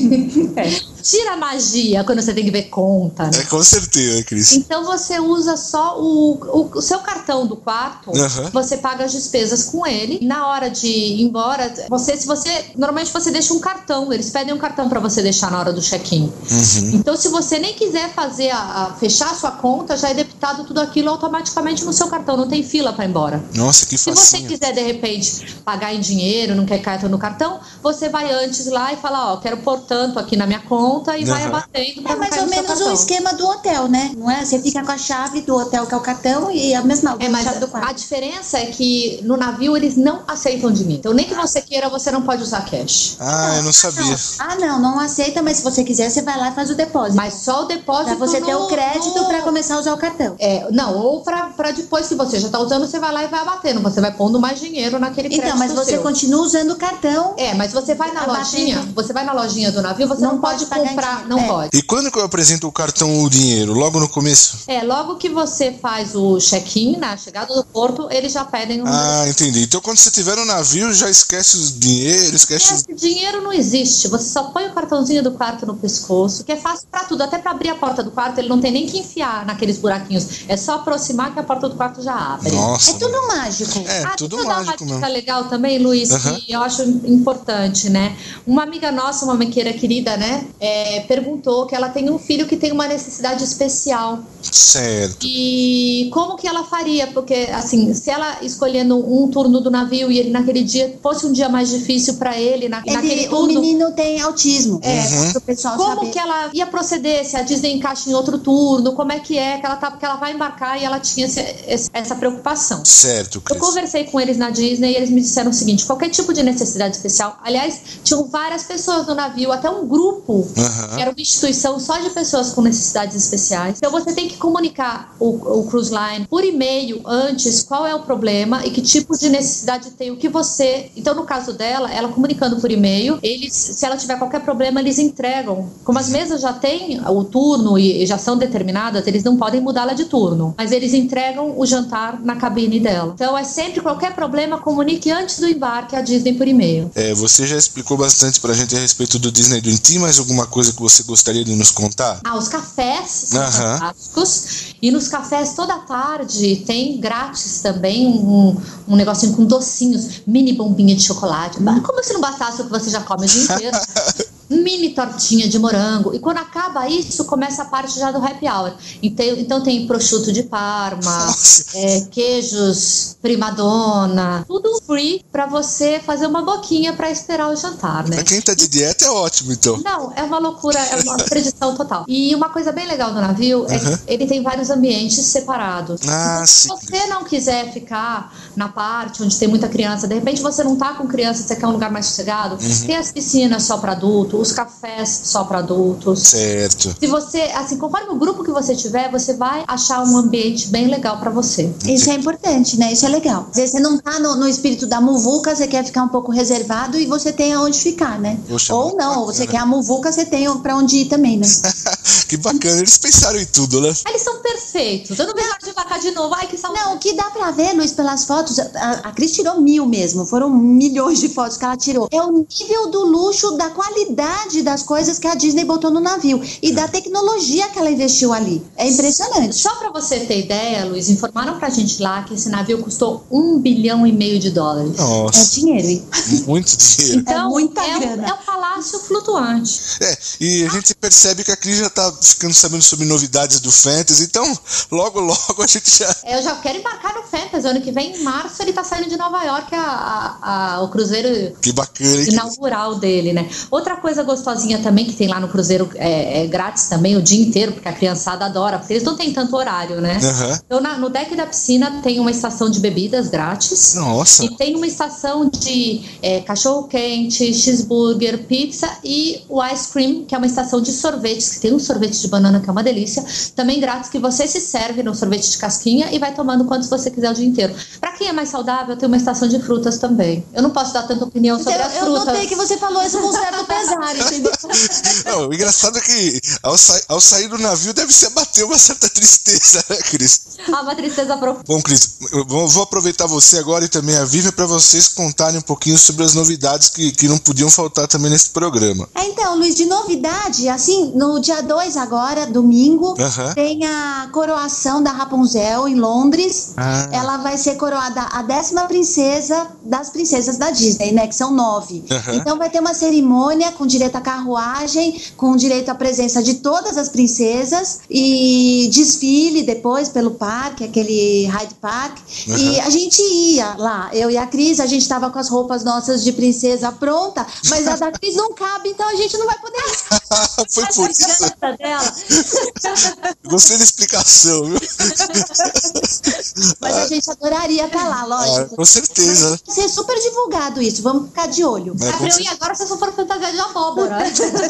É. Tira a magia quando você tem que ver conta, né? É, com certeza, Cris. Então, você usa só o, o, o seu cartão do quarto, uhum. você paga as despesas com ele. Na hora de ir embora, você, se você... Normalmente você deixa um cartão, eles pedem um cartão pra você deixar na hora do check-in. Uhum. Então, se você nem quiser fazer a, a fechar a sua conta, já é debitado tudo aquilo automaticamente no seu cartão, não tem fila para ir embora. Nossa, que facinho. Se você quiser, de repente, pagar em dinheiro, não quer cartão no cartão, você vai antes lá e fala, ó, quero pôr tanto aqui na minha conta e uhum. vai abatendo pra É mais ou menos o esquema do hotel, né? Não é? Você fica com a chave do hotel, que é o cartão, e a mesma é, mas chave do quarto. A diferença é que no navio eles não aceitam dinheiro. Então, nem que você queira, você não pode usar cash. Ah, não, eu não sabia. Ah, não, não aceita, mas se você quiser, você vai lá e faz o depósito. Mas só o depósito. Pra você no, ter o crédito no... pra começar a usar o cartão. É, não, ou pra, pra depois, se você já tá usando, você vai lá e vai abatendo. Você vai pondo mais dinheiro naquele crédito. Então, mas você seu. continua usando o cartão. É, mas você vai na lojinha, você vai na lojinha do navio, você não, não pode, pode comprar, não é. pode. E quando que eu apresento o cartão ou o dinheiro? Logo no começo? É, logo que você faz o check-in, na chegada do porto, eles já pedem um... Ah, entendi. Então quando você estiver no navio, já esquece o dinheiro, esquece... Esse dinheiro não existe, você só põe o cartãozinho do quarto no pescoço, que é fácil pra tudo, até pra abrir a porta do quarto, ele não tem nem que enfiar naqueles buraquinhos, é só aproximar que a porta do quarto já abre. Nossa. É tudo mágico. É, ah, tudo deixa eu mágico dar uma dica mesmo. legal também, Luiz, uhum. que eu acho importante, né? Uma amiga nossa, uma mequeira querida, né, é, perguntou que ela tem um filho que tem uma necessidade especial. Certo. E como que ela faria? Porque, assim, se ela escolhendo um turno do navio e ele naquele dia fosse um dia mais difícil pra ele, na, ele naquele turno... O menino tem autismo. É, uhum. pro pessoal como saber. que ela ia proceder, se a Disney encaixa em outro turno, como é que é, que ela, tá, que ela vai embarcar e ela tinha esse, essa preocupação. Certo, Cris. Eu conversei com eles na Disney e eles me disseram o seguinte, qualquer tipo de necessidade especial, aliás, tinham várias pessoas no navio, até um grupo, uhum. que era uma instituição só de pessoas com necessidades especiais. Então você tem que comunicar o, o cruise line por e-mail antes qual é o problema e que tipo de necessidade tem, o que você... Então no caso dela, ela comunicando por e-mail, eles, se ela tiver qualquer problema, eles entregam. Como as mesas já têm o turno e já são determinadas, eles não podem mudá-la de turno, mas eles entregam o jantar na cabine dela. Então é sempre qualquer problema, comunique antes do embarque a Disney por e-mail. É, você já explicou bastante pra gente a respeito do Disney Dream. Tem mais alguma coisa que você gostaria de nos contar? Ah, os cafés são uhum. fantásticos. E nos cafés toda tarde tem grátis também um, um negocinho com docinhos, mini bombinha de chocolate. Como se não bastasse o que você já come o dia inteiro. Mini tortinha de morango. E quando acaba isso, começa a parte já do happy hour. Então, então tem prosciutto de Parma, é, queijos primadonna, tudo free pra você fazer uma boquinha pra esperar o jantar, né? Pra quem tá de dieta é ótimo, então. Não, é uma loucura, é uma predição total. E uma coisa bem legal do navio é uhum. que ele tem vários ambientes separados. Ah, então, se sim. você não quiser ficar na parte onde tem muita criança, de repente você não tá com criança, você quer um lugar mais sossegado, uhum. tem as piscinas só pra adulto, os cafés só para adultos. Certo. Se você, assim, conforme o grupo que você tiver, você vai achar um ambiente bem legal para você. Isso é importante, né? Isso é legal. Às vezes você não tá no, no espírito da muvuca, você quer ficar um pouco reservado e você tem aonde ficar, né? Poxa, ou não, ou você quer a muvuca, você tem para onde ir também, né? Que bacana, eles pensaram em tudo, né? Eles são perfeitos. Eu não vejo de vacar de novo. Ai, que saudade. Não, o que dá pra ver, Luiz, pelas fotos, a, a Cris tirou mil mesmo. Foram milhões de fotos que ela tirou. É o nível do luxo, da qualidade das coisas que a Disney botou no navio e da tecnologia que ela investiu ali. É impressionante. Só pra você ter ideia, Luiz, informaram pra gente lá que esse navio custou um bilhão e meio de dólares. Nossa. É dinheiro, hein? Muito dinheiro. Então, é muita é grana. Um, é um palácio flutuante. É, e a gente percebe que a Cris já tá ficando sabendo sobre novidades do Fantasy, então logo, logo a gente já... Eu já quero embarcar no Fantasy. Ano que vem, em março, ele tá saindo de Nova York, a, a, a, o cruzeiro que bacana, hein? Inaugural dele, né? Outra coisa gostosinha também que tem lá no cruzeiro é, é grátis também o dia inteiro, porque a criançada adora, porque eles não têm tanto horário, né? Uhum. Então na, no deck da piscina tem uma estação de bebidas grátis. Nossa. E tem uma estação de é, cachorro-quente, cheeseburger, pizza e o ice cream, que é uma estação de sorvetes, que tem um sorvete de banana que é uma delícia, também grátis, que você se serve no sorvete de casquinha e vai tomando quantos você quiser o dia inteiro. Pra quem é mais saudável, tem uma estação de frutas também. Eu não posso dar tanta opinião sobre eu, as eu frutas. Eu notei que você falou isso com um certo pesar, entendeu? Não, o engraçado é que ao, sa- ao sair do navio deve se abater uma certa tristeza, né, Cris? Ah, uma tristeza profunda. Bom, Cris, eu vou, vou aproveitar você agora e também a Vivian para vocês contarem um pouquinho sobre as novidades que, que não podiam faltar também nesse programa. É, então, Luiz, de novidade, assim, no dia dois agora, domingo, Uhum. tem a coroação da Rapunzel em Londres. Ah. Ela vai ser coroada a décima princesa das princesas da Disney, né, que são nove. Uhum. Então vai ter uma cerimônia com direito à carruagem, com direito à presença de todas as princesas e desfile depois pelo parque, aquele Hyde Park. Uhum. E a gente ia lá, eu e a Cris, a gente estava com as roupas nossas de princesa pronta, mas a da Cris não cabe, então a gente não vai poder ir. Foi por isso. Dela. Gostei da explicação, viu? Mas a gente adoraria estar lá, lógico. Ah, com certeza. Vai ser super divulgado isso, vamos ficar de olho. É, É com pra eu cer- ir agora se eu for fantasiar de abóbora.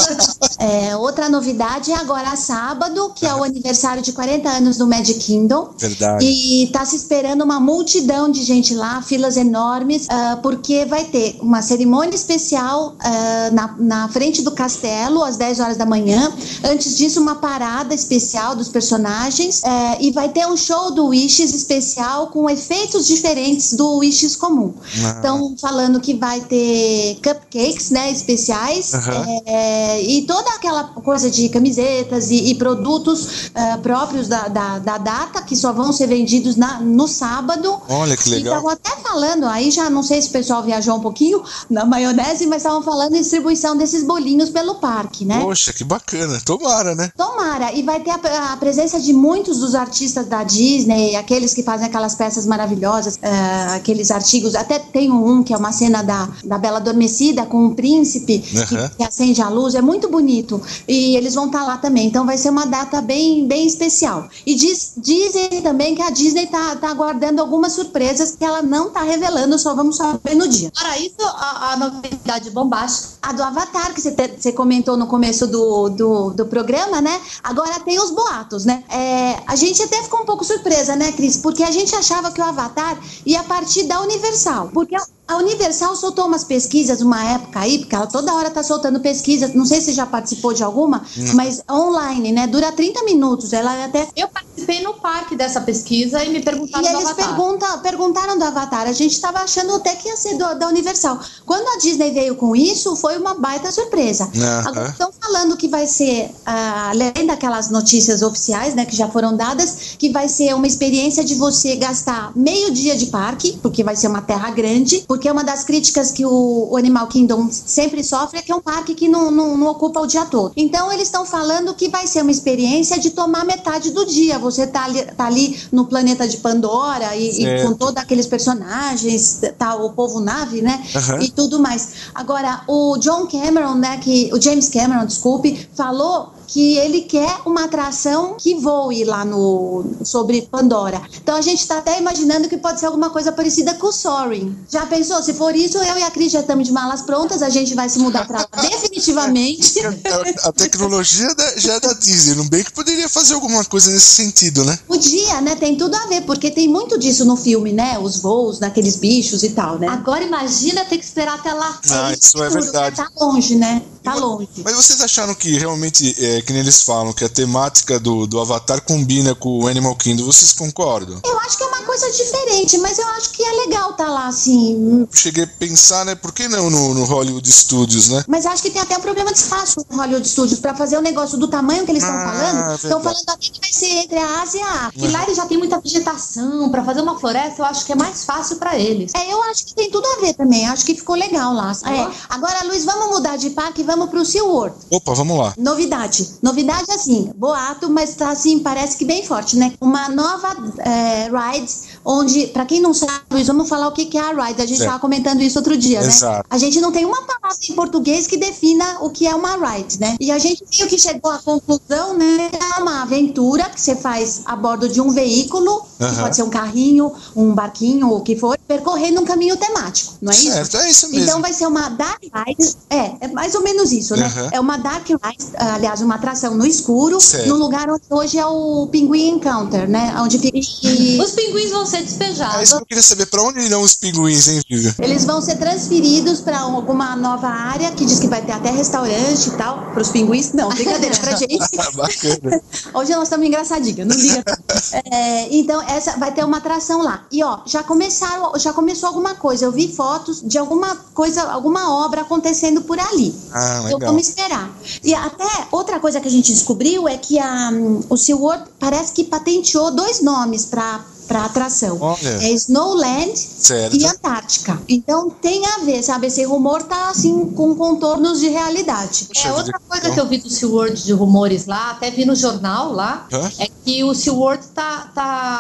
É, outra novidade é agora sábado, que é o aniversário de quarenta anos do Magic Kingdom. Verdade. E tá se esperando uma multidão de gente lá, filas enormes, ah, porque vai ter uma cerimônia especial ah, na, na frente do castelo, às dez horas da manhã. Antes disso, uma parada especial dos personagens. eh, e vai ter um show do Wishes especial com efeitos diferentes do Wishes comum. Ah. Então, falando que vai ter cupcakes, né, especiais. Aham. É, e toda aquela coisa de camisetas e, e produtos ah, próprios da, da, da data, que só vão ser vendidos na, no sábado. Olha que E legal. estavam até falando, aí já não sei se o pessoal viajou um pouquinho na maionese, mas estavam falando em distribuição desses bolinhos pelo parque, né? Poxa, que bacana. Tomara, né? Tomara, e vai ter a, a presença de muitos dos artistas da Disney, aqueles que fazem aquelas peças maravilhosas, eh, aqueles artigos, até tem um que é uma cena da, da Bela Adormecida com um príncipe Uhum. que, que acende a luz, é muito bonito, e eles vão estar lá também, então vai ser uma data bem, bem especial. E diz, dizem também que a Disney tá, tá aguardando algumas surpresas que ela não tá revelando, só vamos saber no dia. Fora isso, a, a novidade bombástica. A do Avatar, que você, te- você comentou no começo do, do, do programa, né? Agora tem os boatos, né? É, a gente até ficou um pouco surpresa, né, Cris? Porque a gente achava que o Avatar ia partir da Universal. Porque a, a Universal soltou umas pesquisas uma época aí, porque ela toda hora tá soltando pesquisas, não sei se já participou de alguma, mas online, né? Dura trinta minutos. Ela até Eu participei no parque dessa pesquisa e me perguntaram e do eles Avatar. pergunta, perguntaram do Avatar. A gente estava achando até que ia ser do- da Universal. Quando a Disney veio com isso, foi uma baita surpresa. Aham. Agora estão falando que vai ser, ah, além daquelas notícias oficiais, né, que já foram dadas, que vai ser uma experiência de você gastar meio dia de parque, porque vai ser uma terra grande, porque uma das críticas que o, o Animal Kingdom sempre sofre é que é um parque que não, não, não ocupa o dia todo. Então eles estão falando que vai ser uma experiência de tomar metade do dia. Você tá ali, tá ali no planeta de Pandora e, e Certo. com todos aqueles personagens, tá o povo nave, né? Aham. E tudo mais. Agora, o John Cameron, né, que o James Cameron, desculpe, falou que ele quer uma atração que voe lá no sobre Pandora. Então a gente tá até imaginando que pode ser alguma coisa parecida com o Soaring. Já pensou? Se for isso, eu e a Cris já estamos de malas prontas, a gente vai se mudar pra lá definitivamente. A, a tecnologia da- já é da Disney, não bem que poderia fazer alguma coisa nesse sentido, né? Podia, né? Tem tudo a ver, porque tem muito disso no filme, né? Os voos daqueles bichos e tal, né? Agora imagina ter que esperar até lá. Ah, isso é Tudo, verdade. né? Tá longe, né? Tá longe. Mas vocês acharam que realmente, é, que nem eles falam, que a temática do, do Avatar combina com o Animal Kingdom? Vocês concordam? Eu acho que é uma coisa diferente, mas eu acho que é legal tá lá, assim. Cheguei a pensar, né? Por que não no, no Hollywood Studios, né? Mas eu acho que tem até um problema de espaço no Hollywood Studios pra fazer o negócio do tamanho que eles estão Ah, falando. Estão verdade. falando aqui que vai ser entre a Ásia e a África. E lá eles já tem muita vegetação. Pra fazer uma floresta, eu acho que é mais fácil pra eles. É, eu acho que tem tudo a ver também. Acho que ficou legal lá. Boa. É. Agora, Luiz, vamos mudar de parque e vamos pro SeaWorld. Opa, vamos lá. Novidade. Novidade, assim, boato, mas tá assim, parece que bem forte, né? Uma nova é, ride, onde, pra quem não sabe, Luiz, vamos falar o que que é a ride. A gente Certo. tava comentando isso outro dia, Exato. né? A gente não tem uma palavra em português que defina o que é uma ride, né? E a gente meio que chegou à conclusão, né? Que é uma aventura que você faz a bordo de um veículo, que Aham. pode ser um carrinho, um barquinho, o que for, percorrendo um caminho temático, não é isso? Certo, é isso mesmo. Então vai ser uma dark ride, é, é mais ou menos isso, né? Aham. É uma dark ride, aliás, uma atração no escuro, Certo. no lugar onde hoje é o Pinguim Encounter, né? Onde fica... e Os pinguins vão ser É despejados. isso que eu queria saber. Pra onde irão os pinguins, hein, Vivian? eles vão ser transferidos para alguma nova área, que diz que vai ter até restaurante e tal, para os pinguins. Não, brincadeira, pra gente. Bacana. Hoje nós estamos engraçadinhos, não liga. É, então, essa vai ter uma atração lá. E ó, já começaram, já começou alguma coisa. Eu vi fotos de alguma coisa, alguma obra acontecendo por ali. Ah, Ah, legal. Então vamos esperar. E até outra coisa que a gente descobriu é que a, o SeaWorld parece que patenteou dois nomes para para atração. Olha. É Snowland Certo. e Antártica. Então tem a ver, sabe? Esse rumor tá assim com contornos de realidade. Puxa É, vida, outra coisa então. que eu vi do SeaWorld de rumores lá, até vi no jornal lá, Hã? é que o SeaWorld tá,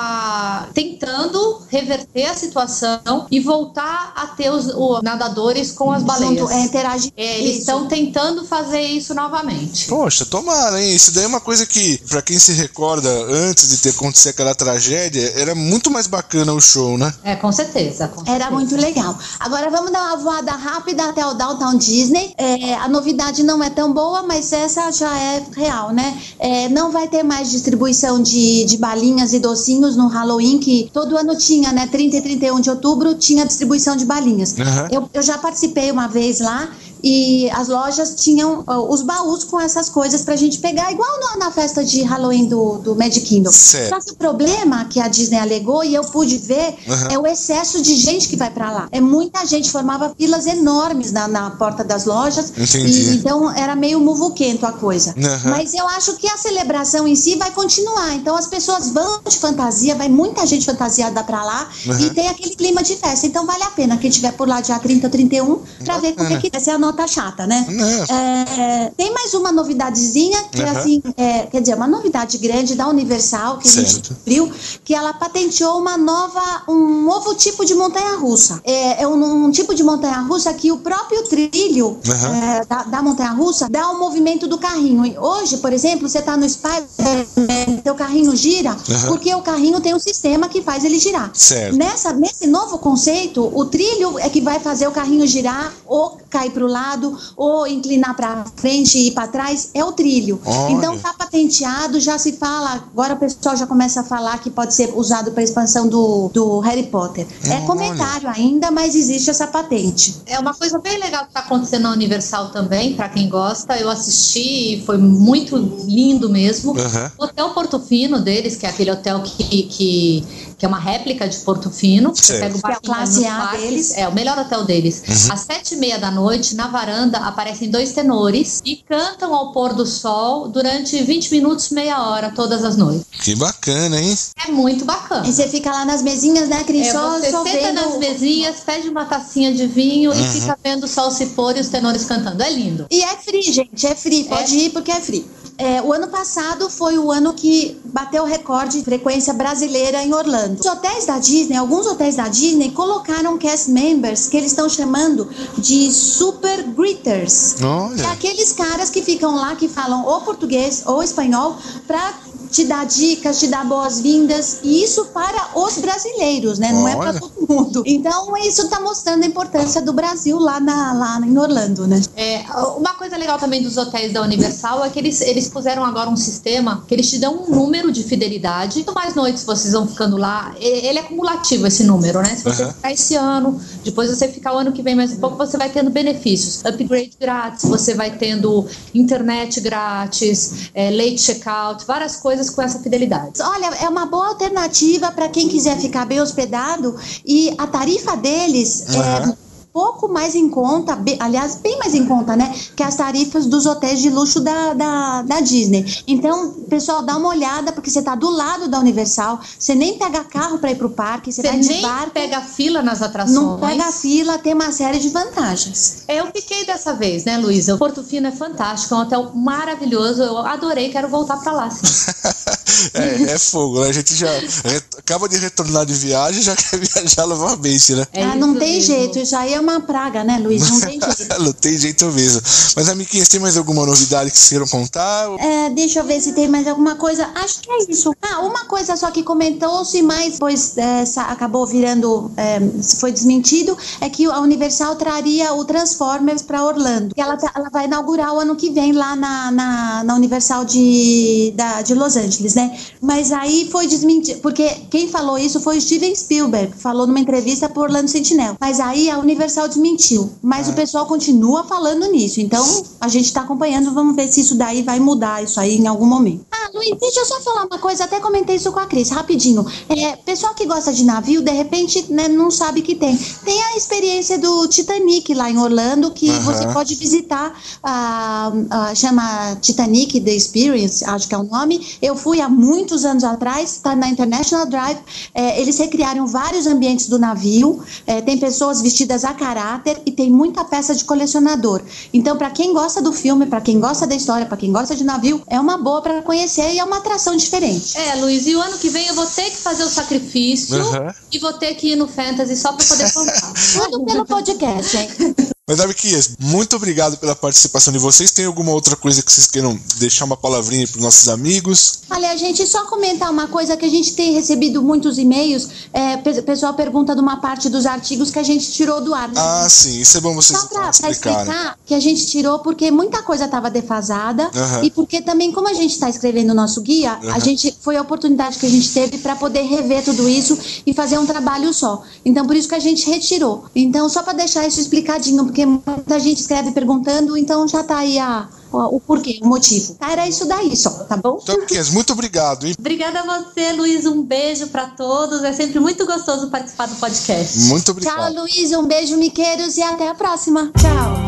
tá tentando reverter a situação e voltar a ter os, os nadadores com as baleias. Junto, é, interagir. É, eles Isso. estão tentando fazer isso novamente. Poxa, tomara, hein? Isso daí é uma coisa que, pra quem se recorda, antes de ter acontecido aquela tragédia, era muito mais bacana o show, né? É, com certeza. Com Era certeza. muito legal. Agora vamos dar uma voada rápida até o Downtown Disney. É, a novidade não é tão boa, mas essa já é real, né? É, não vai ter mais distribuição de, de balinhas e docinhos no Halloween, que todo ano tinha, né? trinta e trinta e um de outubro tinha distribuição de balinhas. Uhum. Eu, eu já participei uma vez lá. E as lojas tinham uh, os baús com essas coisas pra gente pegar, igual no, na festa de Halloween do, do Magic Kingdom. Certo. Só que o problema que a Disney alegou, e eu pude ver, Uhum. é o excesso de gente que vai pra lá. É muita gente, formava filas enormes na, na porta das lojas. Entendi. E, então era meio muvuquento a coisa. Uhum. Mas eu acho que a celebração em si vai continuar. Então as pessoas vão de fantasia, vai muita gente fantasiada pra lá. Uhum. E tem aquele clima de festa. Então vale a pena quem estiver por lá dia trinta, trinta e um pra ver como é que essa é a nota chata, né? Não. É, tem mais uma novidadezinha que Uhum. assim, é, quer dizer, uma novidade grande da Universal que a gente Certo. descobriu, que ela patenteou uma nova, um novo tipo de montanha-russa. É, é um, um tipo de montanha-russa que o próprio trilho Uhum. é, da, da montanha-russa dá o movimento do carrinho. E hoje, por exemplo, você tá no Spider-Man, teu carrinho gira, Uhum. porque o carrinho tem um sistema que faz ele girar. Certo. Nessa, nesse novo conceito, o trilho é que vai fazer o carrinho girar ou cair para o lado ou inclinar para frente e ir para trás, é o trilho. Olha. Então tá patenteado, já se fala, agora o pessoal já começa a falar que pode ser usado para expansão do, do Harry Potter. É Olha. comentário ainda, mas existe essa patente. É uma coisa bem legal que está acontecendo na Universal também, para quem gosta. Eu assisti e foi muito lindo mesmo. Uhum. O Hotel Portofino deles, que é aquele hotel que, que, que é uma réplica de Portofino. Você Certo. pega o Que é a barquinho classe nos A parques, deles. É o melhor hotel deles. Uhum. Às sete e meia da noite, na varanda, aparecem dois tenores e cantam ao pôr do sol durante vinte minutos, meia hora, todas as noites. Que bacana, hein? É muito bacana. E você fica lá nas mesinhas, né, Cris? É, só, você só senta vendo... nas mesinhas, pede uma tacinha de vinho Uhum. e fica vendo o sol se pôr e os tenores cantando. É lindo. E é free, gente, é free, pode ir porque é free. É, o ano passado foi o ano que bateu o recorde de frequência brasileira em Orlando. Os hotéis da Disney, alguns hotéis da Disney, colocaram cast members que eles estão chamando de super greeters. Olha. É aqueles caras que ficam lá, que falam ou português ou espanhol, pra te dar dicas, te dar boas-vindas, e isso para os brasileiros, né? Não Olha. é para todo mundo. Então, isso tá mostrando a importância do Brasil lá, na, lá em Orlando, né? É, uma coisa legal também dos hotéis da Universal é que eles, eles puseram agora um sistema que eles te dão um número de fidelidade. Quanto mais noites vocês vão ficando lá, ele é cumulativo esse número, né? Se você Uhum. ficar esse ano, depois você ficar o ano que vem mais um pouco, você vai tendo benefícios. Upgrade grátis, você vai tendo internet grátis, é, late checkout, várias coisas com essa fidelidade. Olha, é uma boa alternativa para quem quiser ficar bem hospedado, e a tarifa deles Uhum. é pouco mais em conta, bem, aliás, bem mais em conta, né, que as tarifas dos hotéis de luxo da, da, da Disney. Então, pessoal, dá uma olhada, porque você tá do lado da Universal, você nem pega carro para ir pro parque, você, Você vai de nem barco, pega fila nas atrações. não pega fila, tem uma série de vantagens. Eu fiquei dessa vez, né, Luísa? O Portofino é fantástico, é um hotel maravilhoso. Eu adorei, quero voltar pra lá, sim. é, é fogo, né? A gente já re- acaba de retornar de viagem e já quer viajar novamente, né? É ah, não isso tem mesmo. jeito, isso aí é uma praga, né, Luiz? Não tem jeito. Não tem jeito mesmo. Mas, amiguinhos, tem mais alguma novidade que vocês queiram contar? É, deixa eu ver se tem mais alguma coisa. Acho que é isso. Ah, uma coisa só que comentou-se, mas depois é, sa- acabou virando, é, foi desmentido, é que a Universal traria o Transformers para Orlando. Que ela, tá- ela vai inaugurar o ano que vem lá na, na, na Universal de, da, de Los Angeles, né? Mas aí foi desmentido, porque quem falou isso foi o Steven Spielberg, falou numa entrevista pro Orlando Sentinel. Mas aí a Universal desmentiu. Mas ah. o pessoal continua falando nisso. Então, a gente tá acompanhando, vamos ver se isso daí vai mudar, isso aí em algum momento. Ah, Luiz, deixa eu só falar uma coisa, até comentei isso com a Cris, rapidinho. É, pessoal que gosta de navio, de repente, né, não sabe que tem. Tem a experiência do Titanic lá em Orlando, que uh-huh. você pode visitar, a, a, chama Titanic The Experience, acho que é o nome. Eu fui há muitos anos atrás, está na International Drive. É, eles recriaram vários ambientes do navio, é, tem pessoas vestidas a caráter e tem muita peça de colecionador. Então, para quem gosta do filme, para quem gosta da história, para quem gosta de navio, é uma boa para conhecer e é uma atração diferente. É, Luiz, e o ano que vem eu vou ter que fazer o sacrifício uhum. e vou ter que ir no Fantasy só para poder contar. Tudo pelo podcast, hein? Mas, Amiguinhas, muito obrigado pela participação de vocês. Tem alguma outra coisa que vocês queiram deixar uma palavrinha para os nossos amigos? Olha, gente, só comentar uma coisa que a gente tem recebido muitos e-mails. É, o pessoal pergunta de uma parte dos artigos que a gente tirou do ar. Né? Ah, sim, isso é bom vocês só pra, explicarem. Pra explicar que a gente tirou porque muita coisa estava defasada uhum. e porque também, como a gente está escrevendo o nosso guia, uhum. a gente foi a oportunidade que a gente teve para poder rever tudo isso e fazer um trabalho só. Então, por isso que a gente retirou. Então, só para deixar isso explicadinho, porque muita gente escreve perguntando, então já tá aí a, o, o porquê, o motivo. Tá, era isso daí só, tá bom? Então, Kenz, muito obrigado, hein? Obrigada a você, Luiz, um beijo pra todos, é sempre muito gostoso participar do podcast. Muito obrigado. Tchau, Luiz, um beijo, miqueiros, e até a próxima. Tchau.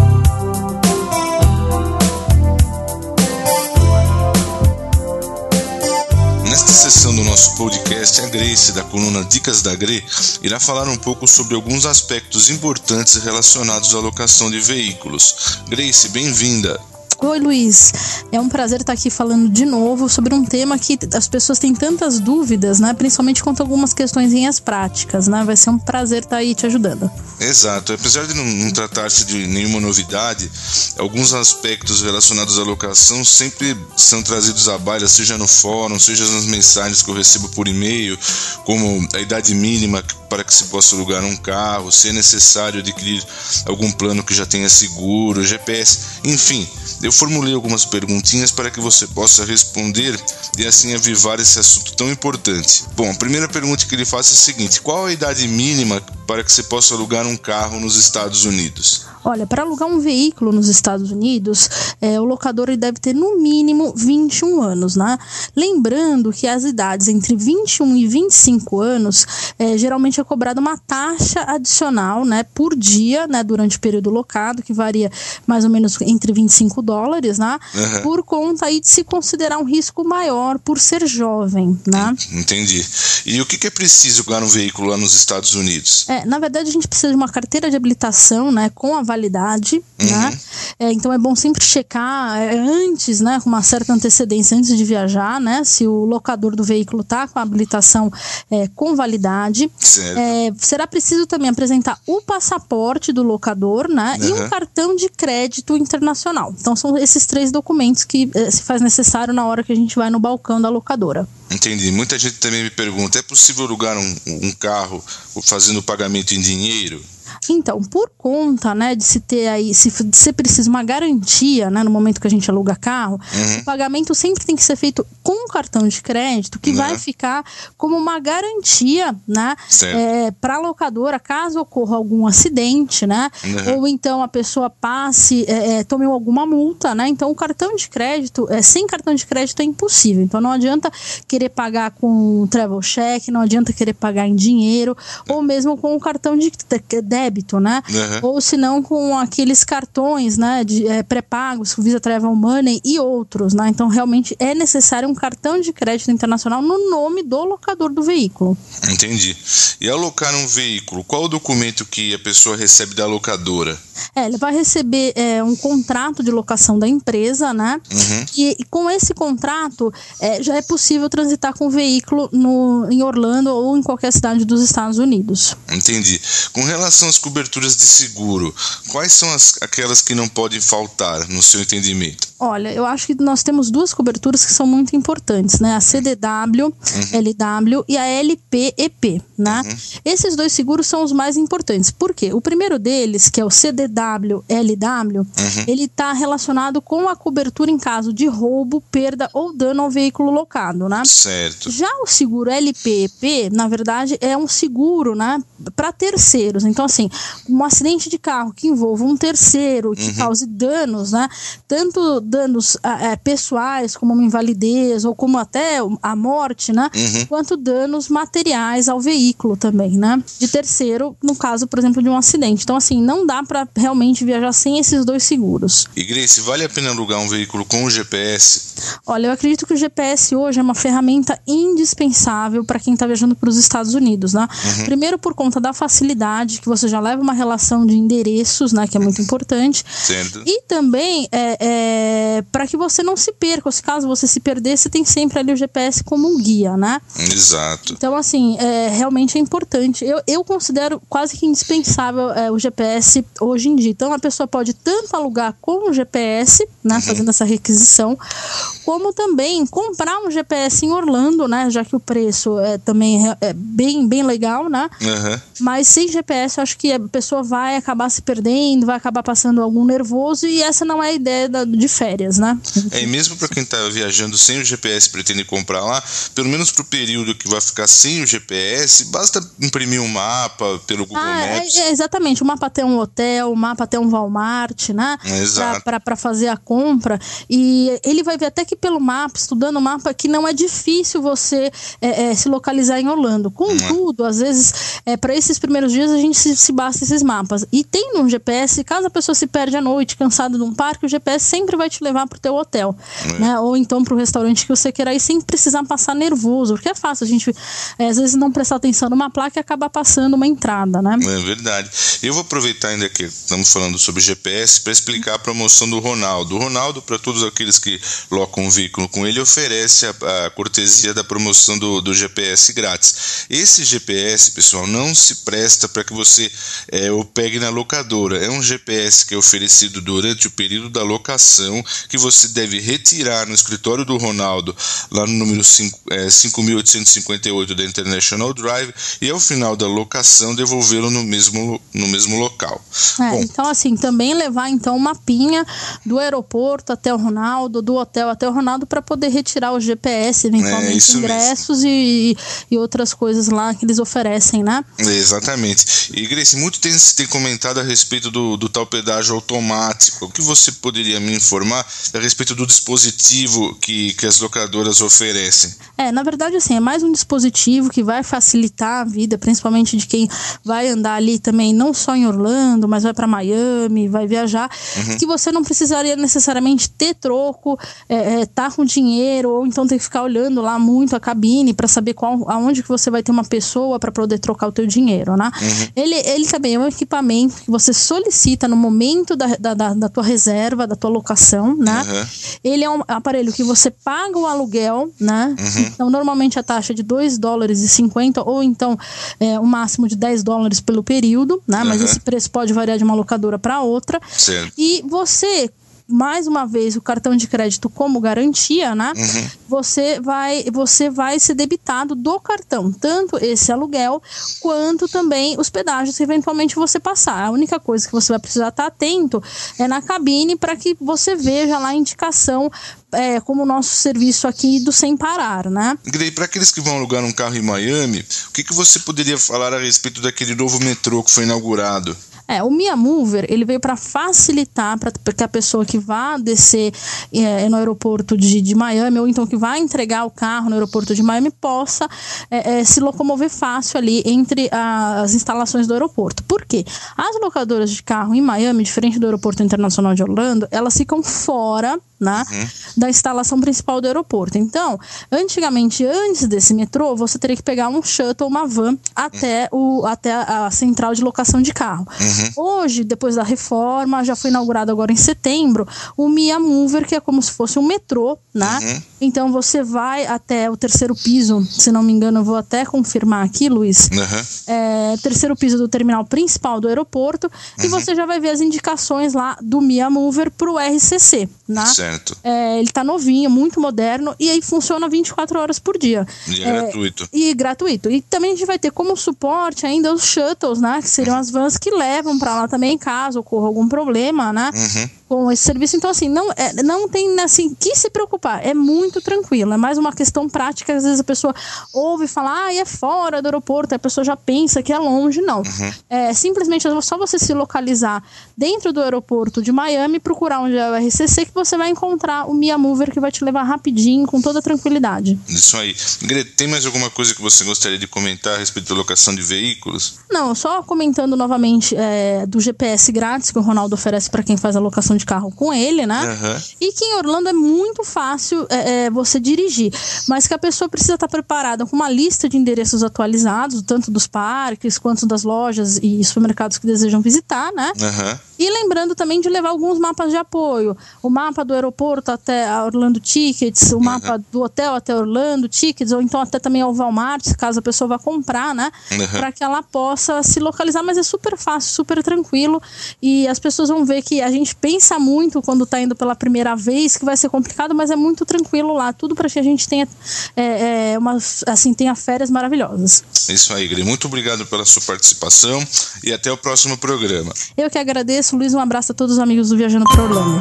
Nesta sessão do nosso podcast, a Grace, da coluna Dicas da Gre, irá falar um pouco sobre alguns aspectos importantes relacionados à locação de veículos. Grace, bem-vinda! Oi, Luiz. É um prazer estar aqui falando de novo sobre um tema que as pessoas têm tantas dúvidas, né? Principalmente quanto a algumas questõezinhas práticas, né? Vai ser um prazer estar aí te ajudando. Exato. Apesar de não, não tratar-se de nenhuma novidade, alguns aspectos relacionados à locação sempre são trazidos à baila, seja no fórum, seja nas mensagens que eu recebo por e-mail, como a idade mínima para que se possa alugar um carro, se é necessário adquirir algum plano que já tenha seguro, G P S, enfim. Eu formulei algumas perguntinhas para que você possa responder e assim avivar esse assunto tão importante. Bom, a primeira pergunta que ele faz é a seguinte: qual a idade mínima para que você possa alugar um carro nos Estados Unidos? Olha, para alugar um veículo nos Estados Unidos, é, o locador ele deve ter no mínimo vinte e um anos, né? Lembrando que as idades entre vinte e um e vinte e cinco anos, é, geralmente é cobrada uma taxa adicional, né, por dia, né, durante o período locado, que varia mais ou menos entre vinte e cinco dólares, né? Uhum. Por conta aí de se considerar um risco maior por ser jovem, né? Entendi. E o que, que é preciso alugar um veículo lá nos Estados Unidos? É, na verdade, a gente precisa de uma carteira de habilitação, né, com a validade, uhum. né? É, então é bom sempre checar é, antes, né, com uma certa antecedência antes de viajar, né, se o locador do veículo está com a habilitação é, com validade. É, será preciso também apresentar o passaporte do locador, né, uhum. e um cartão de crédito internacional. Então são esses três documentos que é, se faz necessário na hora que a gente vai no balcão da locadora. Entendi. Muita gente também me pergunta: é possível alugar um, um carro fazendo o pagamento em dinheiro? Então, por conta, né, de se ter aí, se ser preciso uma garantia, né, no momento que a gente aluga carro, uhum. o pagamento sempre tem que ser feito com cartão de crédito, que uhum. vai ficar como uma garantia, né, é, para a locadora, caso ocorra algum acidente, né, uhum. ou então a pessoa passe, é, é, tome alguma multa, né, então o cartão de crédito, é, sem cartão de crédito é impossível, então não adianta querer pagar com travel check, não adianta querer pagar em dinheiro, uhum. ou mesmo com o cartão de débito, né? Uhum. Ou se não com aqueles cartões, né, de é, pré-pagos, Visa Travel Money e outros, né? Então realmente é necessário um cartão de crédito internacional no nome do locador do veículo. Entendi. E ao locar um veículo, qual o documento que a pessoa recebe da locadora? É, ele vai receber é, um contrato de locação da empresa, né? Uhum. E, e com esse contrato é, já é possível transitar com o veículo no, em Orlando ou em qualquer cidade dos Estados Unidos. Entendi. Com relação às coberturas de seguro, quais são as, aquelas que não podem faltar, no seu entendimento? Olha, eu acho que nós temos duas coberturas que são muito importantes, né? A C D W, uhum. L W e a L P E P, né? Uhum. Esses dois seguros são os mais importantes. Por quê? O primeiro deles, que é o C D W L W, uhum. ele está relacionado com a cobertura em caso de roubo, perda ou dano ao veículo locado, né? Certo. Já o seguro L P E P, na verdade, é um seguro, né, para terceiros. Então, assim, um acidente de carro que envolva um terceiro, que uhum. cause danos, né? Tanto danos é, pessoais, como uma invalidez, ou como até a morte, né? Uhum. Quanto danos materiais ao veículo também, né? De terceiro, no caso, por exemplo, de um acidente. Então, assim, não dá para realmente viajar sem esses dois seguros. E Grace, vale a pena alugar um veículo com o G P S? Olha, eu acredito que o G P S hoje é uma ferramenta indispensável para quem está viajando para os Estados Unidos, né? Uhum. Primeiro por conta da facilidade, que você já leva uma relação de endereços, né? Que é muito importante. Certo. E também é, é, para que você não se perca. Se caso você se perder, você tem sempre ali o G P S como um guia, né? Exato. Então, assim, é, realmente é importante. Eu, eu considero quase que indispensável é, o G P S hoje em dia. Então, a pessoa pode tanto alugar com o G P S, né? Uhum. Fazendo essa requisição, como também comprar um G P S em Orlando, né? Já que o preço é também é, é bem, bem legal, né? Uhum. Mas sem G P S, eu acho que a pessoa vai acabar se perdendo, vai acabar passando algum nervoso, e essa não é a ideia da, de férias, né? É, e mesmo para quem está viajando sem o G P S e pretende comprar lá, pelo menos para o período que vai ficar sem o G P S, basta imprimir um mapa pelo Google ah, Maps. É, é, exatamente, o mapa tem um hotel, o mapa tem um Walmart, né? Para fazer a compra, e ele vai ver até que pelo mapa, estudando o mapa, que não é difícil você é, é, se localizar em Orlando. Contudo, hum. às vezes, é, para esses primeiros dias a gente se, se basta esses mapas. E tem no G P S, caso a pessoa se perde à noite, cansada de um parque, o G P S sempre vai te levar pro teu hotel, hum. né? Ou então pro restaurante que você queira ir, sem precisar passar nervoso, porque é fácil a gente, é, às vezes, não prestar atenção numa placa e acabar passando uma entrada, né? É verdade. Eu vou aproveitar ainda que estamos falando sobre G P S para explicar a promoção do Ronaldo. O Ronaldo, para todos aqueles que locam um veículo com ele, oferece a, a cortesia da promoção do, do G P S grátis. Esse G P S, pessoal, não se presta para que você é, o pegue na locadora. É um G P S que é oferecido durante o período da locação, que você deve retirar no escritório do Ronaldo, lá no número cinco mil oitocentos e cinquenta e oito da International Drive, e ao final da locação devolvê-lo no mesmo, no mesmo local. É, Bom, então, assim, também levar então uma mapinha do aeroporto até o Ronaldo, do hotel até o Ronaldo, para poder retirar o G P S, eventualmente é, ingressos e, e outras coisas lá que eles oferecem, né? É, exatamente. E Grace, muito tem, tem comentado a respeito do, do tal pedágio automático. O que você poderia me informar a respeito do dispositivo que, que as locadoras oferecem? É, na verdade, assim, é mais um dispositivo que vai facilitar a vida, principalmente de quem vai andar ali também, não só em Orlando, mas vai para Miami, vai viajar, uhum. que você não precisaria necessariamente ter troco, é, é, tá com dinheiro, ou então ter que ficar olhando lá muito a cabine para saber qual, aonde que você vai ter uma pessoa para poder trocar o teu dinheiro, né? Uhum. Ele, ele também é um equipamento que você solicita no momento da, da, da, da tua reserva, da tua locação, né? Uhum. Ele é um aparelho que você paga o aluguel, né? Uhum. Então, normalmente a taxa é de dois dólares e cinquenta, ou então é, um máximo de dez dólares pelo período, né? Mas uhum. esse preço pode variar de uma locadora para outra. Certo. E você, mais uma vez, o cartão de crédito como garantia, né? Uhum. Você vai, você vai ser debitado do cartão, tanto esse aluguel, quanto também os pedágios que eventualmente você passar. A única coisa que você vai precisar estar atento é na cabine, para que você veja lá a indicação, é, como o nosso serviço aqui do Sem Parar, né? E para aqueles que vão alugar um carro em Miami, o que, que você poderia falar a respeito daquele novo metrô que foi inaugurado? É, o Mia Mover, ele veio para facilitar para que a pessoa que vá descer é, no aeroporto de, de Miami, ou então que vai entregar o carro no aeroporto de Miami, possa é, é, se locomover fácil ali entre a, as instalações do aeroporto. Por quê? As locadoras de carro em Miami, diferente do Aeroporto Internacional de Orlando, elas ficam fora, né, uhum. da instalação principal do aeroporto. Então, antigamente, antes desse metrô, você teria que pegar um shuttle, uma van, até, o, até a, a central de locação de carro. Uhum. Hoje, depois da reforma, já foi inaugurado agora em setembro, o Mia Mover, que é como se fosse um metrô, né? Uhum. Então, você vai até o terceiro piso, se não me engano, eu vou até confirmar aqui, Luiz, uhum. é, terceiro piso do terminal principal do aeroporto, uhum. e você já vai ver as indicações lá do Mia Mover pro R C C, né? Certo. Certo. É, ele tá novinho, muito moderno, e aí funciona vinte e quatro horas por dia. E é, é gratuito. E gratuito. E também a gente vai ter como suporte ainda os shuttles, né? Que seriam as vans que levam para lá também, caso ocorra algum problema, né? Uhum. Com esse serviço. Então, assim, não, é, não tem assim, que se preocupar. É muito tranquilo. É mais uma questão prática. Às vezes a pessoa ouve falar, ah, é fora do aeroporto. A pessoa já pensa que é longe. Não. Uhum. É simplesmente é só você se localizar dentro do aeroporto de Miami, procurar onde é o R C C, que você vai encontrar o Mia Mover, que vai te levar rapidinho, com toda tranquilidade. Isso aí. Greta, tem mais alguma coisa que você gostaria de comentar a respeito da locação de veículos? Não, só comentando novamente é, do G P S grátis que o Ronaldo oferece para quem faz a locação de carro com ele, né? Uhum. E que em Orlando é muito fácil é, é, você dirigir, mas que a pessoa precisa estar preparada com uma lista de endereços atualizados, tanto dos parques quanto das lojas e supermercados que desejam visitar, né? Uhum. E lembrando também de levar alguns mapas de apoio. O mapa do aeroporto até a Orlando Tickets, o mapa uhum. do hotel até Orlando Tickets, ou então até também ao Walmart, caso a pessoa vá comprar, né? Uhum. Para que ela possa se localizar, mas é super fácil, super tranquilo. E as pessoas vão ver que a gente pensa muito quando tá indo pela primeira vez que vai ser complicado, mas é muito tranquilo lá. Tudo para que a gente tenha, é, é, uma, assim, tenha férias maravilhosas. Isso aí, Gri. Muito obrigado pela sua participação e até o próximo programa. Eu que agradeço. Luiz, um abraço a todos os amigos do Viajando para Orlando.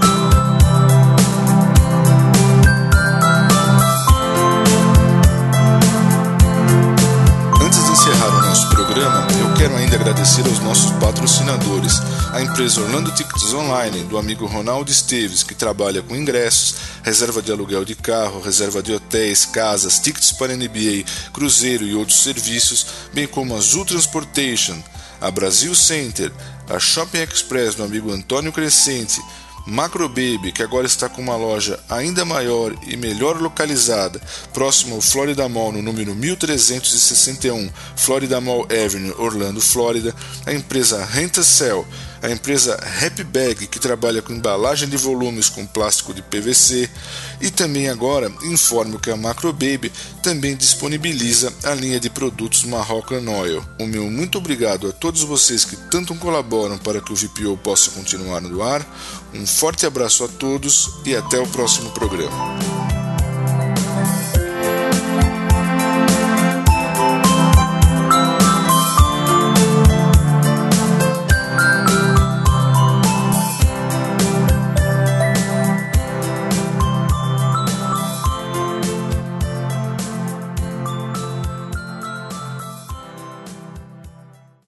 Antes de encerrar o nosso programa, eu quero ainda agradecer aos nossos patrocinadores, a empresa Orlando Tickets Online, do amigo Ronaldo Esteves, que trabalha com ingressos, reserva de aluguel de carro, reserva de hotéis, casas, tickets para N B A, cruzeiro e outros serviços, bem como a Azul Transportation, a Brasil Center, a Shopping Express do amigo Antônio Crescente, Macro Baby, que agora está com uma loja ainda maior e melhor localizada, próximo ao Florida Mall, no número mil trezentos e sessenta e um, Florida Mall Avenue, Orlando, Flórida, a empresa Rent-A-Cell, a empresa Happy Bag, que trabalha com embalagem de volumes com plástico de P V C, e também agora informo que a Macro Baby também disponibiliza a linha de produtos Moroccan Oil. O meu muito obrigado a todos vocês que tanto colaboram para que o V P O possa continuar no ar. Um forte abraço a todos e até o próximo programa.